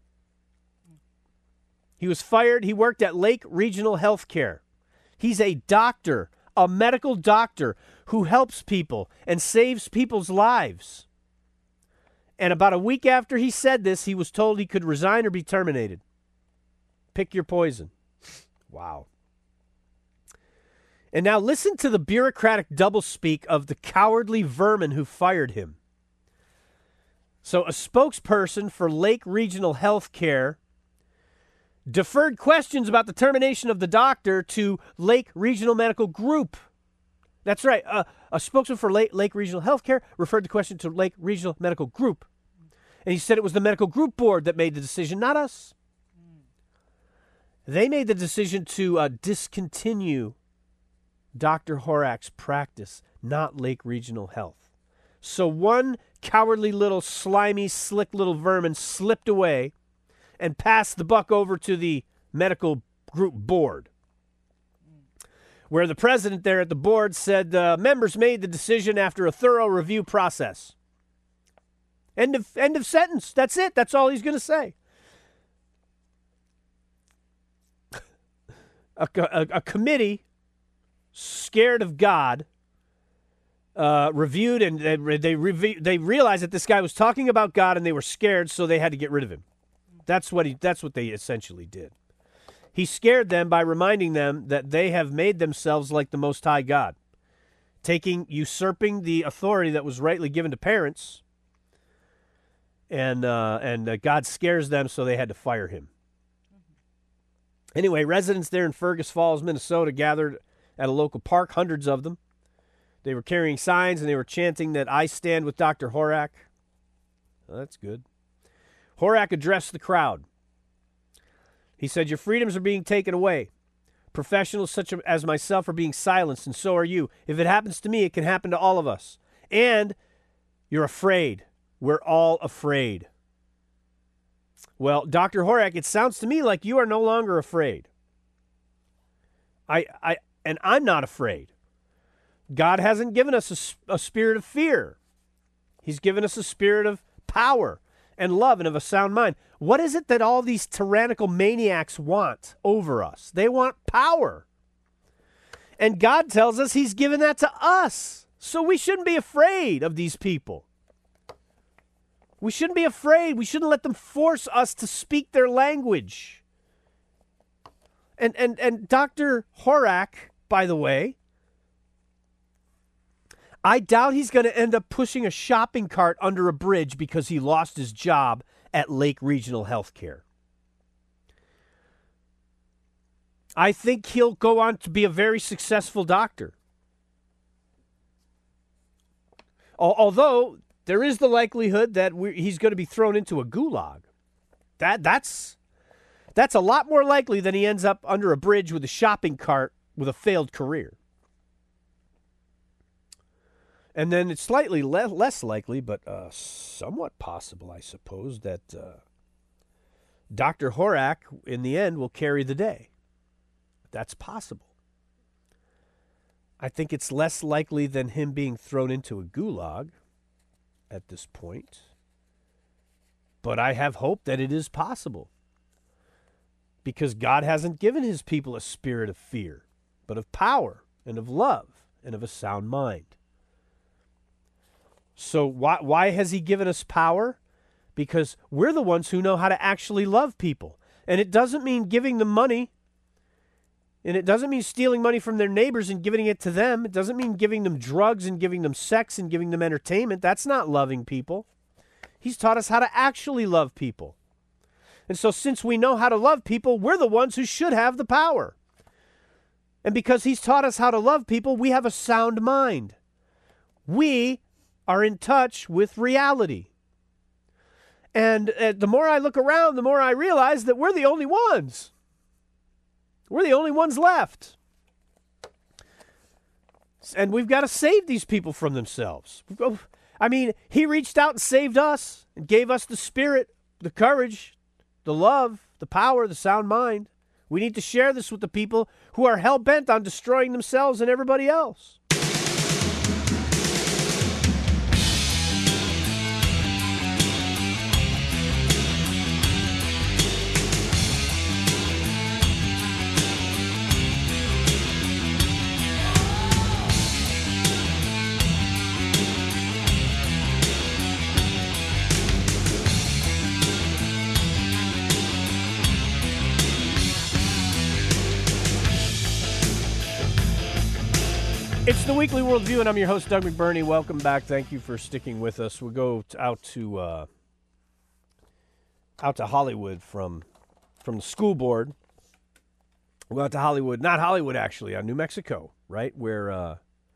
He was fired. He worked at Lake Regional Healthcare. He's a doctor, a medical doctor who helps people and saves people's lives. And about a week after he said this, he was told he could resign or be terminated. Pick your poison. Wow. And now listen to the bureaucratic doublespeak of the cowardly vermin who fired him. So a spokesperson for Lake Regional Healthcare deferred questions about the termination of the doctor to Lake Regional Medical Group. That's right. Uh, a spokesman for Lake, Lake Regional Healthcare referred the question to Lake Regional Medical Group. And he said it was the medical group board that made the decision, not us. They made the decision to uh, discontinue Doctor Horak's practice, not Lake Regional Health. So one cowardly little slimy, slick little vermin slipped away and passed the buck over to the medical group board, where the president there at the board said uh, members made the decision after a thorough review process. End of, end of sentence. That's it. That's all he's going to say. A, a, a committee scared of God uh, reviewed and they they, rev- they realized that this guy was talking about God and they were scared, so they had to get rid of him. That's what he. That's what they essentially did. He scared them by reminding them that they have made themselves like the Most High God, taking, usurping the authority that was rightly given to parents, and uh, and uh, God scares them, so they had to fire him. Anyway, residents there in Fergus Falls, Minnesota, gathered at a local park, hundreds of them. They were carrying signs, and they were chanting that I stand with Doctor Horak. Well, that's good. Horak addressed the crowd. He said, your freedoms are being taken away. Professionals such as myself are being silenced, and so are you. If it happens to me, it can happen to all of us. And you're afraid. We're all afraid. Well, Doctor Horak, it sounds to me like you are no longer afraid. I, I, and I'm not afraid. God hasn't given us a, a spirit of fear. He's given us a spirit of power and love and of a sound mind. What is it that all these tyrannical maniacs want over us? They want power. And God tells us he's given that to us. So we shouldn't be afraid of these people. We shouldn't be afraid. We shouldn't let them force us to speak their language. And and and Doctor Horak, by the way, I doubt he's going to end up pushing a shopping cart under a bridge because he lost his job at Lake Regional Healthcare. I think he'll go on to be a very successful doctor. Although there is the likelihood that we're, he's going to be thrown into a gulag. That that's that's a lot more likely than he ends up under a bridge with a shopping cart with a failed career. And then it's slightly le- less likely, but uh, somewhat possible, I suppose, that uh, Doctor Horak, in the end, will carry the day. That's possible. I think it's less likely than him being thrown into a gulag at this point. But I have hope that it is possible. Because God hasn't given his people a spirit of fear, but of power and of love and of a sound mind. So why why has he given us power? Because we're the ones who know how to actually love people. And it doesn't mean giving them money. And it doesn't mean stealing money from their neighbors and giving it to them. It doesn't mean giving them drugs and giving them sex and giving them entertainment. That's not loving people. He's taught us how to actually love people. And so since we know how to love people, we're the ones who should have the power. And because he's taught us how to love people, we have a sound mind. We are in touch with reality. And uh, the more I look around, the more I realize that we're the only ones. We're the only ones left. And we've got to save these people from themselves. I mean, he reached out and saved us and gave us the spirit, the courage, the love, the power, the sound mind. We need to share this with the people who are hell-bent on destroying themselves and everybody else. It's the Weekly Worldview, and I'm your host, Doug McBurney. Welcome back. Thank you for sticking with us. We'll go t- out to uh, out to Hollywood from from the school board. We'll go out to Hollywood, not Hollywood actually, uh, New Mexico, right? Where uh,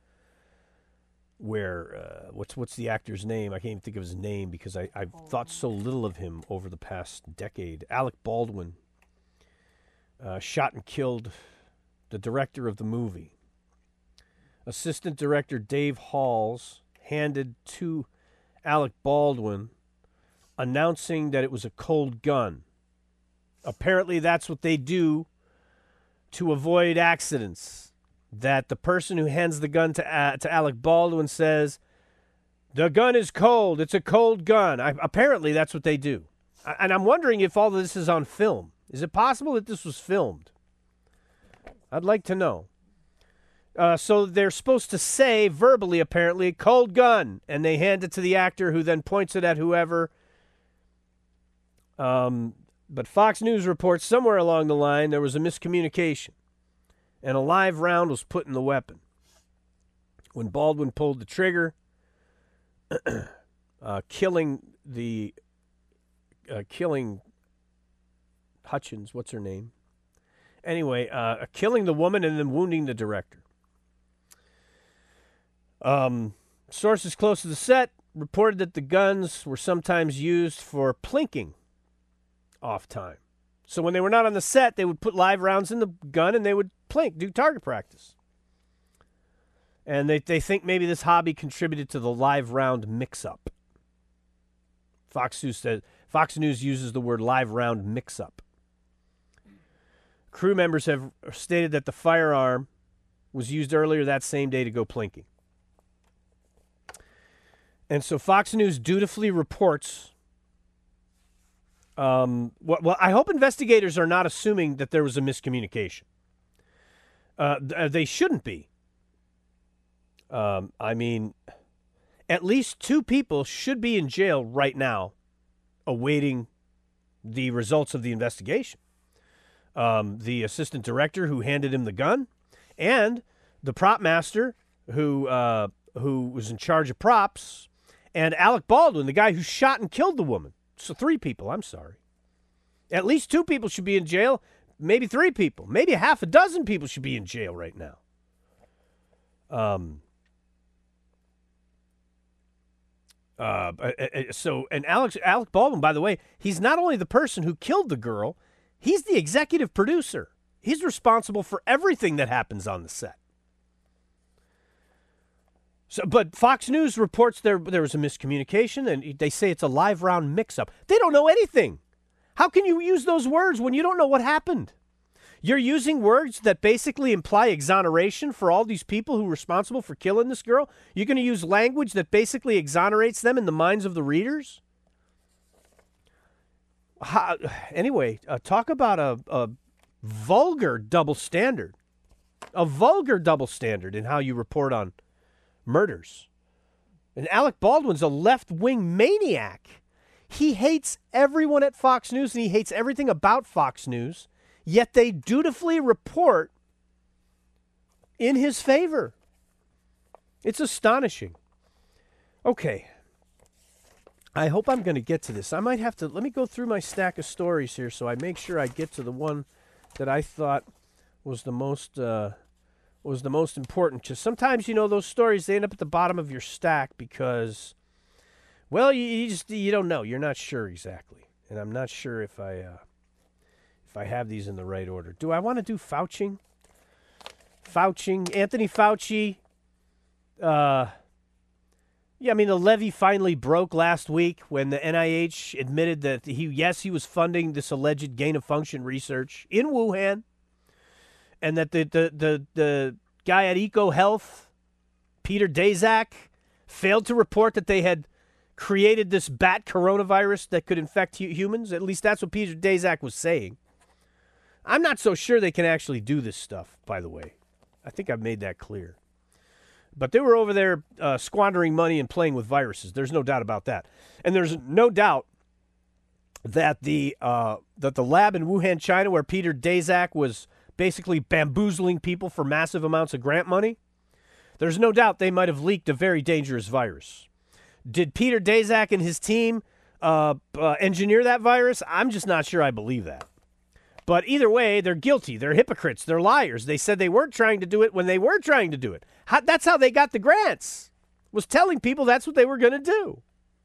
where uh, what's what's the actor's name? I can't even think of his name because I I've thought so little of him over the past decade. Alec Baldwin uh, shot and killed the director of the movie. Assistant Director Dave Halls handed to Alec Baldwin announcing that it was a cold gun. Apparently that's what they do to avoid accidents. That the person who hands the gun to uh, to Alec Baldwin says, the gun is cold, it's a cold gun. I, apparently that's what they do. I, and I'm wondering if all of this is on film. Is it possible that this was filmed? I'd like to know. Uh, so they're supposed to say verbally, apparently, cold gun, and they hand it to the actor who then points it at whoever. Um, but Fox News reports somewhere along the line there was a miscommunication, and a live round was put in the weapon. When Baldwin pulled the trigger, uh, killing the uh, killing Hutchins, what's her name? Anyway, uh, killing the woman and then wounding the director. Um, sources close to the set reported that the guns were sometimes used for plinking off time. So when they were not on the set, they would put live rounds in the gun and they would plink, do target practice. And they, they think maybe this hobby contributed to the live round mix-up. Fox News says, Fox News uses the word live round mix-up. Crew members have stated that the firearm was used earlier that same day to go plinking. And so Fox News dutifully reports. Um, well, well, I hope investigators are not assuming that there was a miscommunication. Uh, they shouldn't be. Um, I mean, at least two people should be in jail right now awaiting the results of the investigation. Um, the assistant director who handed him the gun and the prop master who uh, who was in charge of props, and Alec Baldwin, the guy who shot and killed the woman. So three people, I'm sorry. At least two people should be in jail, maybe three people, maybe half a dozen people should be in jail right now. Um. Uh, so, and Alex, Alec Baldwin, by the way, he's not only the person who killed the girl, he's the executive producer. He's responsible for everything that happens on the set. So, but Fox News reports there there was a miscommunication, and they say it's a live round mix-up. They don't know anything. How can you use those words when you don't know what happened? You're using words that basically imply exoneration for all these people who were responsible for killing this girl? You're going to use language that basically exonerates them in the minds of the readers? How, anyway, uh, talk about a, a vulgar double standard. A vulgar double standard in how you report on murders. And Alec Baldwin's a left-wing maniac. He hates everyone at Fox News, and he hates everything about Fox News. Yet they dutifully report in his favor. It's astonishing. Okay. I hope I'm going to get to this. I might have to, let me go through my stack of stories here so I make sure I get to the one that I thought was the most, uh, was the most important. Because sometimes, you know, those stories, they end up at the bottom of your stack because, well, you, you just, you don't know. You're not sure exactly. And I'm not sure if I, uh, if I have these in the right order. Do I want to do Fauci? Fauci, Anthony Fauci. Uh, yeah, I mean, the levee finally broke last week when the N I H admitted that he, yes, he was funding this alleged gain-of-function research in Wuhan, and that the the the, the guy at EcoHealth, Peter Daszak, failed to report that they had created this bat coronavirus that could infect hu- humans. At least that's what Peter Daszak was saying. I'm not so sure they can actually do this stuff, by the way. I think I've made that clear. But they were over there uh, squandering money and playing with viruses. There's no doubt about that. And there's no doubt that the uh, that the lab in Wuhan, China, where Peter Daszak was basically bamboozling people for massive amounts of grant money, there's no doubt they might have leaked a very dangerous virus. Did Peter Daszak and his team uh, uh, engineer that virus? I'm just not sure I believe that. But either way, they're guilty. They're hypocrites. They're liars. They said they weren't trying to do it when they were trying to do it. How, that's how they got the grants, was telling people that's what they were going to do.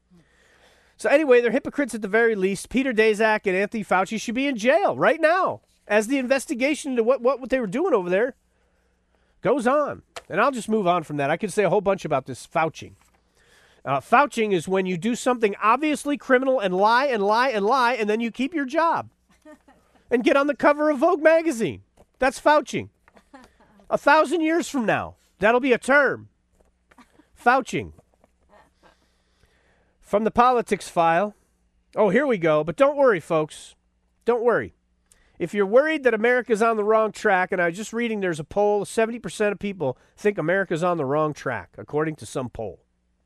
So anyway, they're hypocrites at the very least. Peter Daszak and Anthony Fauci should be in jail right now as the investigation into what, what, what they were doing over there goes on. And I'll just move on from that. I could say a whole bunch about this Fauci. Uh, Fauciing is when you do something obviously criminal and lie and lie and lie, and then you keep your job. And get on the cover of Vogue magazine. That's Fauciing. A thousand years from now, that'll be a term. Fauciing. From the politics file. Oh, here we go. But don't worry, folks. Don't worry. if you're worried that America's on the wrong track, and I was just reading there's a poll, seventy percent of people think America's on the wrong track, according to some poll.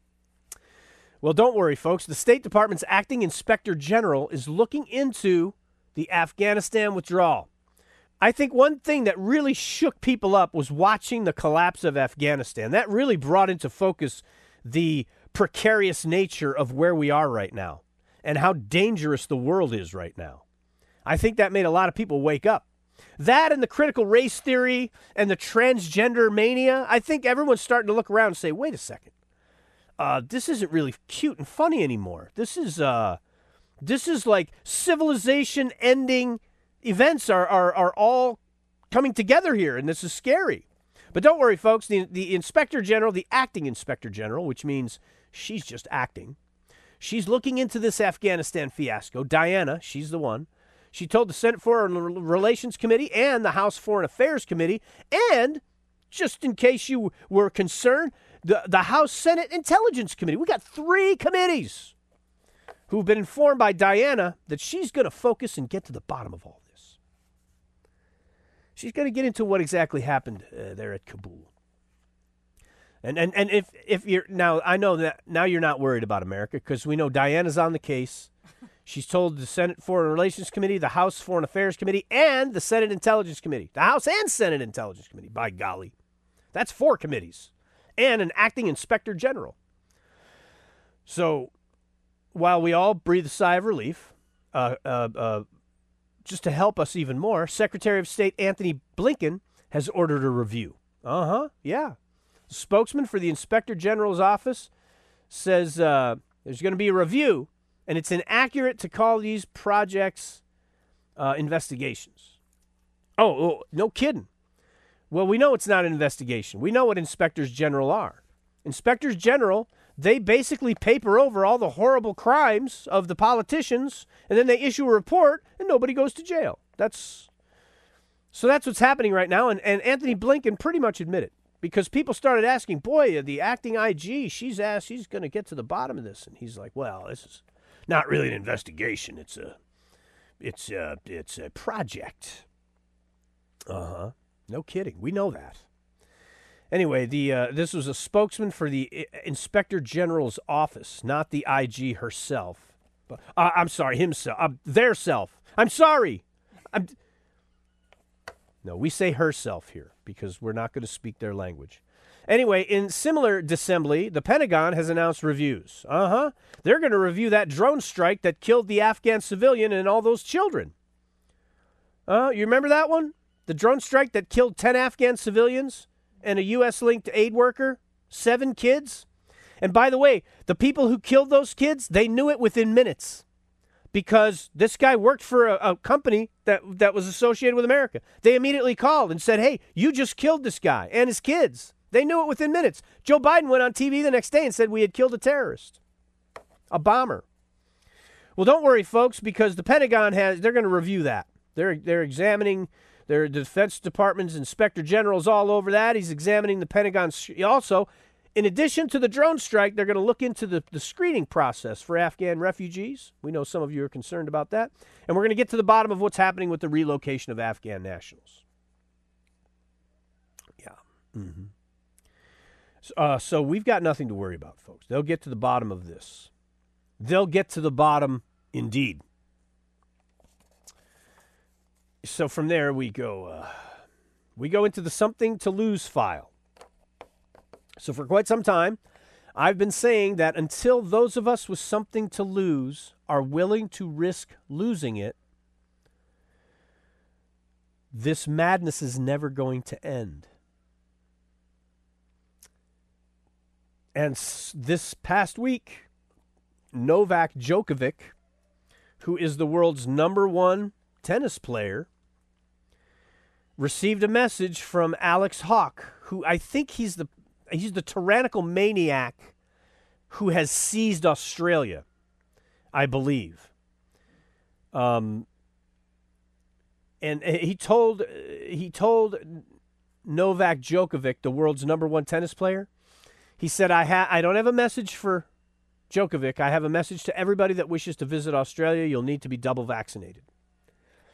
Well, don't worry, folks. The State Department's acting inspector general is looking into the Afghanistan withdrawal. I think one thing that really shook people up was watching the collapse of Afghanistan. That really brought into focus the precarious nature of where we are right now and how dangerous the world is right now. I think that made a lot of people wake up. That and the critical race theory and the transgender mania, I think everyone's starting to look around and say, wait a second, uh, this isn't really cute and funny anymore. This is uh, this is like civilization-ending events are, are, are all coming together here, and this is scary. But don't worry, folks. The, the Inspector General, the acting Inspector General, which means she's just acting, she's looking into this Afghanistan fiasco. Diana, she's the one. She told the Senate Foreign Relations Committee and the House Foreign Affairs Committee, and just in case you were concerned, the, the House Senate Intelligence Committee. We got three committees who've been informed by Diana that she's going to focus and get to the bottom of all this. She's going to get into what exactly happened uh, there at Kabul. And and and if if you're now, I know that now you're not worried about America because we know Diana's on the case. She's told the Senate Foreign Relations Committee, the House Foreign Affairs Committee, and the Senate Intelligence Committee. The House and Senate Intelligence Committee, by golly. That's four committees. And an acting inspector general. So while we all breathe a sigh of relief, uh, uh, uh, just to help us even more, Secretary of State Anthony Blinken has ordered a review. Uh-huh, yeah. The spokesman for the Inspector General's office says uh, there's going to be a review, and it's inaccurate to call these projects uh, investigations. Oh, oh, no kidding. Well, we know it's not an investigation. We know what inspectors general are. Inspectors general, they basically paper over all the horrible crimes of the politicians, and then they issue a report, and nobody goes to jail. That's so that's what's happening right now, and, and Anthony Blinken pretty much admitted, because people started asking, boy, the acting I G, she's asked, she's going to get to the bottom of this, and he's like, well, this is not really an investigation. It's a, it's a, it's a project. Uh-huh. No kidding. We know that. Anyway, the uh, this was a spokesman for the I- Inspector General's office, not the I G herself. But, uh, I'm sorry, himself. Uh, their self. I'm sorry. I'm... No, we say herself here because we're not going to speak their language. Anyway, in similar dissembly, the Pentagon has announced reviews. Uh-huh. They're going to review that drone strike that killed the Afghan civilian and all those children. Uh, you remember that one? The drone strike that killed ten Afghan civilians and a U S-linked aid worker, seven kids. And by the way, the people who killed those kids, they knew it within minutes because this guy worked for a, a company that, that was associated with America. They immediately called and said, hey, you just killed this guy and his kids. They knew it within minutes. Joe Biden went on T V the next day and said we had killed a terrorist, a bomber. Well, don't worry, folks, because the Pentagon has, they're going to review that. They're, they're examining... Their Defense Department's Inspector General's all over that. He's examining the Pentagon. Also, in addition to the drone strike, they're going to look into the, the screening process for Afghan refugees. We know some of you are concerned about that. And we're going to get to the bottom of what's happening with the relocation of Afghan nationals. Yeah. Mm-hmm. So, uh, so we've got nothing to worry about, folks. They'll get to the bottom of this. They'll get to the bottom indeed. So from there we go, uh, we go into the something to lose file. So for quite some time, I've been saying that until those of us with something to lose are willing to risk losing it, this madness is never going to end. And s- this past week, Novak Djokovic, who is the world's number one tennis player, received a message from Alex Hawke, who I think he's the he's the tyrannical maniac who has seized Australia, I believe. Um, and he told he told Novak Djokovic, the world's number one tennis player, he said, I ha- I don't have a message for Djokovic. I have a message to everybody that wishes to visit Australia. You'll need to be double vaccinated.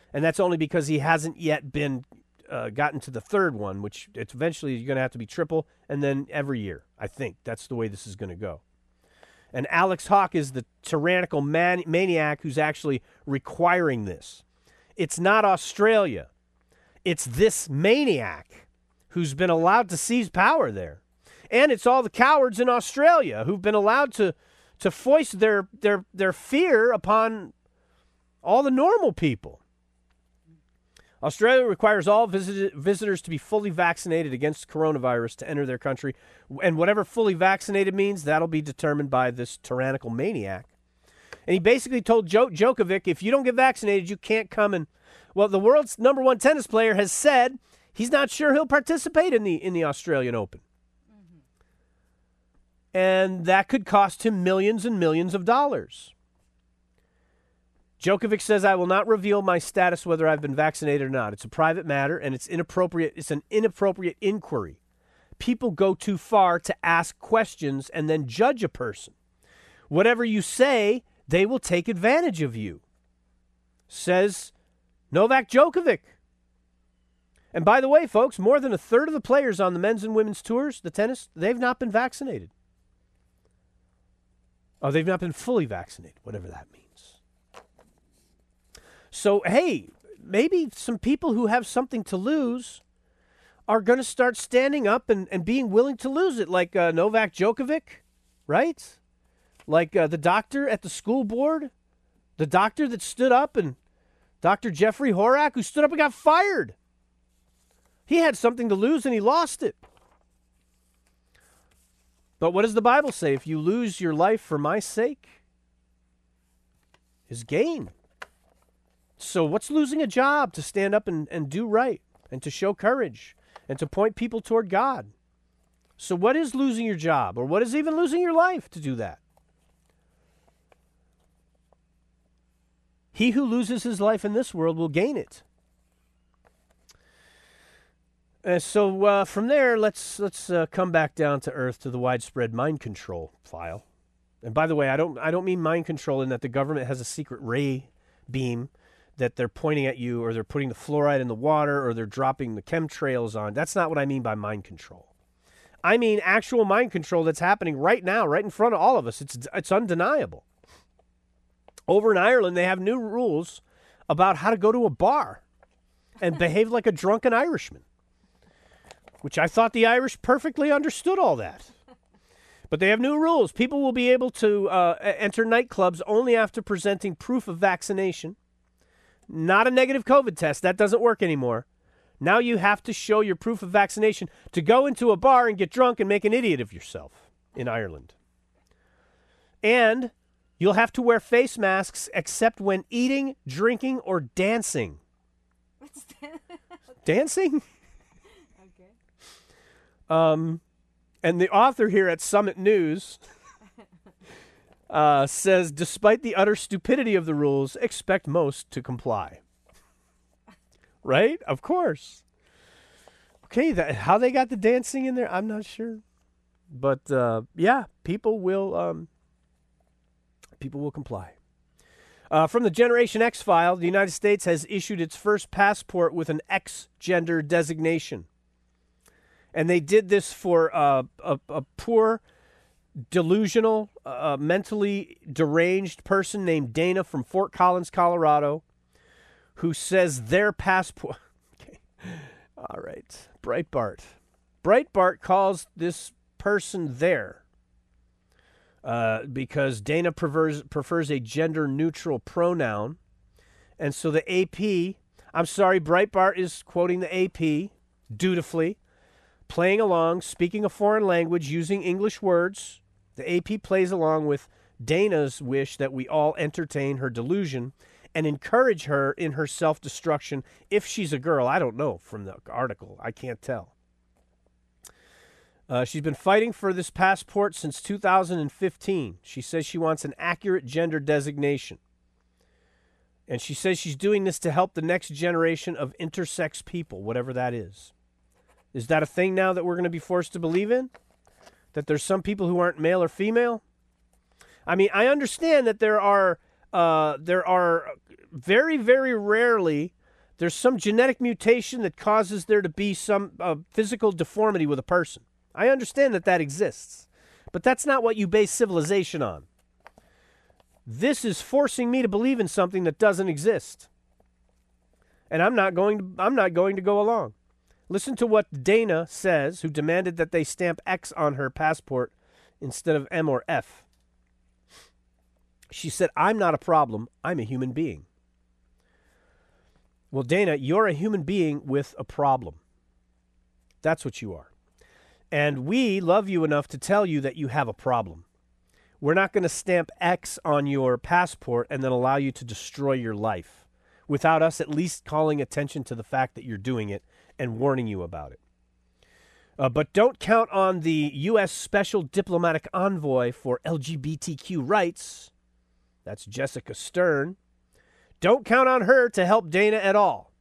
And that's only because he hasn't yet been uh, gotten to the third one, which it's eventually you're going to have to be triple, and then every year. I think that's the way this is going to go. And Alex Hawke is the tyrannical man- maniac who's actually requiring this. It's not Australia. It's this maniac who's been allowed to seize power there. And it's all the cowards in Australia who've been allowed to, to foist their, their, their fear upon all the normal people. Australia requires all visit- visitors to be fully vaccinated against coronavirus to enter their country. And whatever fully vaccinated means, that'll be determined by this tyrannical maniac. And he basically told jo- Djokovic, if you don't get vaccinated, you can't come and... Well, the world's number one tennis player has said he's not sure he'll participate in the in the Australian Open. Mm-hmm. And that could cost him millions and millions of dollars. Djokovic says, I will not reveal my status whether I've been vaccinated or not. It's a private matter, and it's inappropriate. It's an inappropriate inquiry. People go too far to ask questions and then judge a person. Whatever you say, they will take advantage of you, says Novak Djokovic. And by the way, folks, more than a third of the players on the men's and women's tours, the tennis, they've not been vaccinated. Oh, they've not been fully vaccinated, whatever that means. So, hey, maybe some people who have something to lose are going to start standing up and, and being willing to lose it, like uh, Novak Djokovic, right? Like uh, the doctor at the school board, the doctor that stood up, and Doctor Jeffrey Horak, who stood up and got fired. He had something to lose, and he lost it. But what does the Bible say? If you lose your life for my sake, is gain. So what's losing a job to stand up and, and do right and to show courage and to point people toward God? So what is losing your job, or what is even losing your life to do that? He who loses his life in this world will gain it. And so uh, from there, let's let's uh, come back down to earth to the widespread mind control file. And by the way, I don't I don't mean mind control in that the government has a secret ray beam that they're pointing at you, or they're putting the fluoride in the water, or they're dropping the chemtrails on. That's not what I mean by mind control. I mean actual mind control that's happening right now, right in front of all of us. It's it's undeniable. Over in Ireland, they have new rules about how to go to a bar and behave like a drunken Irishman, which I thought the Irish perfectly understood all that. But they have new rules. People will be able to uh, enter nightclubs only after presenting proof of vaccination. Not a negative COVID test. That doesn't work anymore. Now you have to show your proof of vaccination to go into a bar and get drunk and make an idiot of yourself in Ireland. And you'll have to wear face masks except when eating, drinking, or dancing. What's that? Dancing? Okay. Um, and the author here at Summit News uh, says, despite the utter stupidity of the rules, expect most to comply. Right? Of course. Okay, that, how they got the dancing in there, I'm not sure. But, uh, yeah, people will... Um, People will comply. Uh, from the Generation X file, the United States has issued its first passport with an X gender designation. And they did this for uh, a, a poor, delusional, uh, mentally deranged person named Dana from Fort Collins, Colorado, who says their passport... Okay. All right. Breitbart. Breitbart calls this person there. Uh, because Dana prefers, prefers a gender-neutral pronoun. And so the A P, I'm sorry, Breitbart is quoting the A P dutifully, playing along, speaking a foreign language, using English words. The A P plays along with Dana's wish that we all entertain her delusion and encourage her in her self-destruction if she's a girl. I don't know from the article. I can't tell. Uh, she's been fighting for this passport since two thousand fifteen. She says she wants an accurate gender designation. And she says she's doing this to help the next generation of intersex people, whatever that is. Is that a thing now that we're going to be forced to believe in? That there's some people who aren't male or female? I mean, I understand that there are uh, there are very, very rarely There's some genetic mutation that causes there to be some uh, physical deformity with a person. I understand that that exists, but that's not what you base civilization on. This is forcing me to believe in something that doesn't exist. And I'm not going to, I'm not going to go along. Listen to what Dana says, who demanded that they stamp X on her passport instead of M or F. She said, "I'm not a problem. I'm a human being." Well, Dana, you're a human being with a problem. That's what you are. And we love you enough to tell you that you have a problem. We're not going to stamp X on your passport and then allow you to destroy your life without us at least calling attention to the fact that you're doing it and warning you about it. Uh, but don't count on the U S Special Diplomatic Envoy for L G B T Q rights. That's Jessica Stern. Don't count on her to help Dana at all.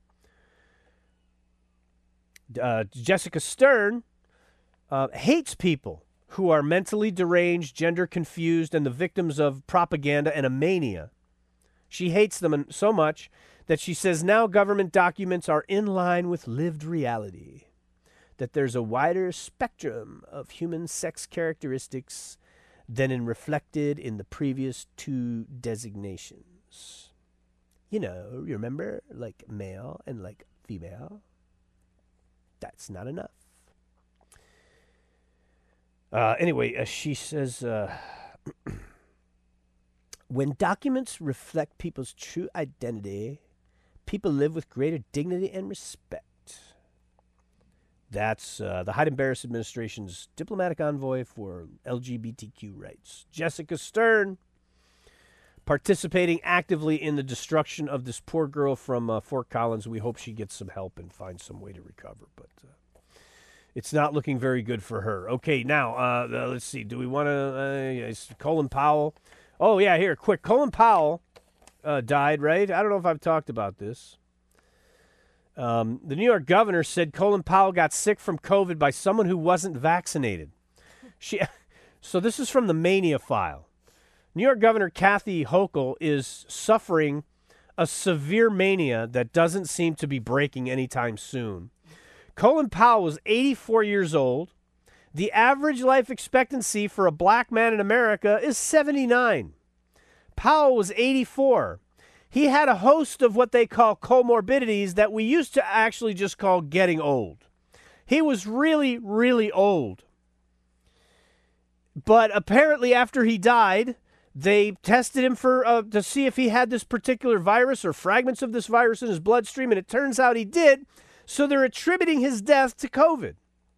Uh, Jessica Stern uh, hates people who are mentally deranged, gender confused, and the victims of propaganda and a mania. She hates them so much that she says now government documents are in line with lived reality, that there's a wider spectrum of human sex characteristics than in reflected in the previous two designations. You know, you remember, like male and like female? That's not enough. Uh, anyway, uh, she says, uh, when documents reflect people's true identity, people live with greater dignity and respect. That's uh, the Hyde-Barris administration's diplomatic envoy for L G B T Q rights, Jessica Stern, participating actively in the destruction of this poor girl from uh, Fort Collins. We hope she gets some help and finds some way to recover, but uh, it's not looking very good for her. Okay, now, uh, uh, let's see. Do we want to... Uh, Colin Powell. Oh, yeah, here, quick. Colin Powell uh, died, right? I don't know if I've talked about this. Um, the New York governor said Colin Powell got sick from COVID by someone who wasn't vaccinated. She, so this is from the Mania file. New York Governor Kathy Hochul is suffering a severe mania that doesn't seem to be breaking anytime soon. Colin Powell was eighty-four years old. The average life expectancy for a black man in America is seventy-nine. Powell was eighty-four. He had a host of what they call comorbidities that we used to actually just call getting old. He was really, really old. But apparently after he died, they tested him for uh, to see if he had this particular virus or fragments of this virus in his bloodstream, and it turns out he did. So they're attributing his death to COVID,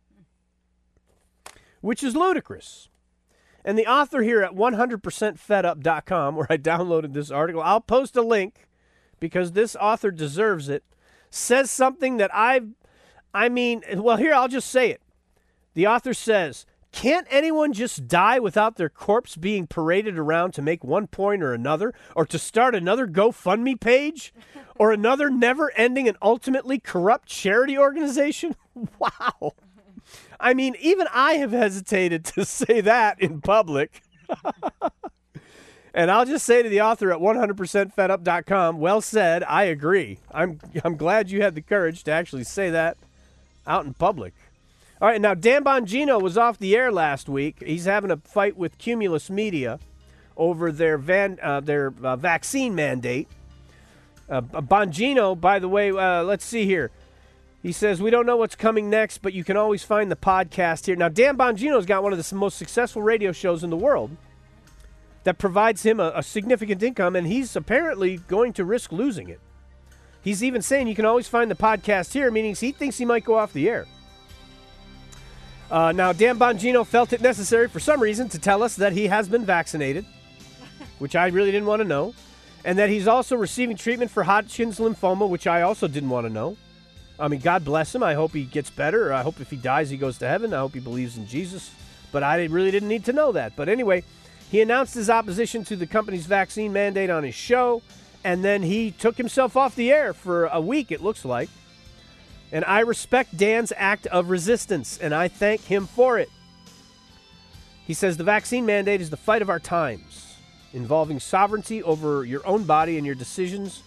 which is ludicrous. And the author here at one hundred percent fed up dot com, where I downloaded this article, I'll post a link because this author deserves it, says something that I've, I mean, well, here, I'll just say it. The author says, can't anyone just die without their corpse being paraded around to make one point or another, or to start another GoFundMe page, or another never-ending and ultimately corrupt charity organization? Wow. I mean, even I have hesitated to say that in public. And I'll just say to the author at one hundred percent fed up dot com, well said, I agree. I'm I'm glad you had the courage to actually say that out in public. All right, now Dan Bongino was off the air last week. He's having a fight with Cumulus Media over their van, uh, their uh, vaccine mandate. Uh, Bongino, by the way, uh, let's see here. He says, we don't know what's coming next, but you can always find the podcast here. Now, Dan Bongino's got one of the most successful radio shows in the world that provides him a, a significant income, and he's apparently going to risk losing it. He's even saying you can always find the podcast here, meaning he thinks he might go off the air. Uh, now, Dan Bongino felt it necessary for some reason to tell us that he has been vaccinated, which I really didn't want to know, and that he's also receiving treatment for Hodgkin's lymphoma, which I also didn't want to know. I mean, God bless him. I hope he gets better. I hope if he dies, he goes to heaven. I hope he believes in Jesus. But I really didn't need to know that. But anyway, he announced his opposition to the company's vaccine mandate on his show, and then he took himself off the air for a week, it looks like. And I respect Dan's act of resistance, and I thank him for it. He says the vaccine mandate is the fight of our times, involving sovereignty over your own body and your decisions,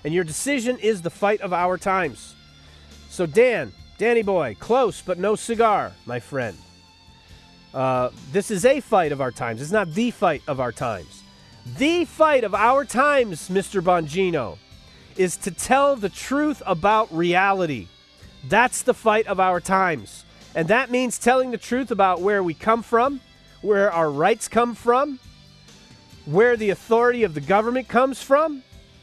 And your decision is the fight of our times. So Dan, Danny boy, close but no cigar, my friend. Uh, this is a fight of our times. It's not the fight of our times. The fight of our times, Mister Bongino, is to tell the truth about reality. That's the fight of our times. And that means telling the truth about where we come from, where our rights come from, where the authority of the government comes from.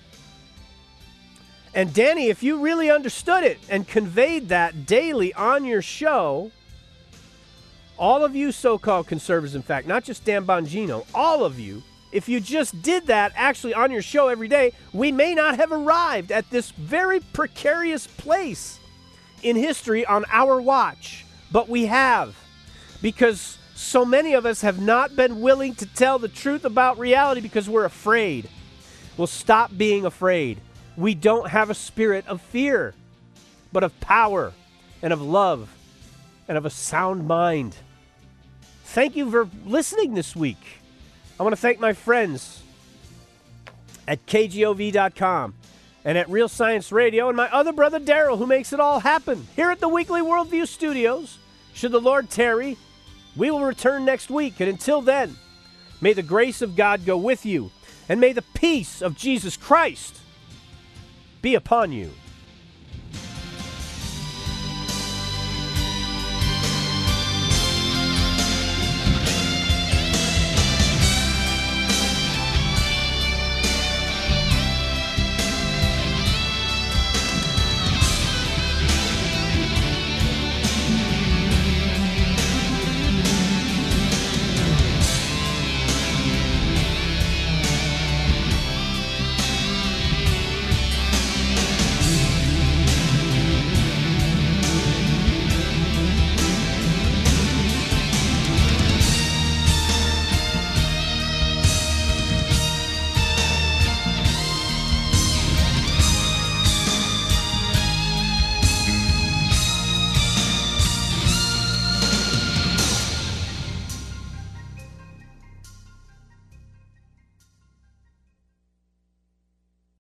And Danny, if you really understood it and conveyed that daily on your show, all of you so-called conservatives, in fact, not just Dan Bongino, all of you, if you just did that actually on your show every day, we may not have arrived at this very precarious place in history on our watch. But we have, because so many of us have not been willing to tell the truth about reality because we're afraid. Well, stop being afraid. We don't have a spirit of fear, but of power and of love and of a sound mind. Thank you for listening this week. I want to thank my friends at K G O V dot com and at Real Science Radio and my other brother Daryl, who makes it all happen here at the Weekly Worldview Studios. Should the Lord tarry, we will return next week. And until then, may the grace of God go with you, and may the peace of Jesus Christ be upon you.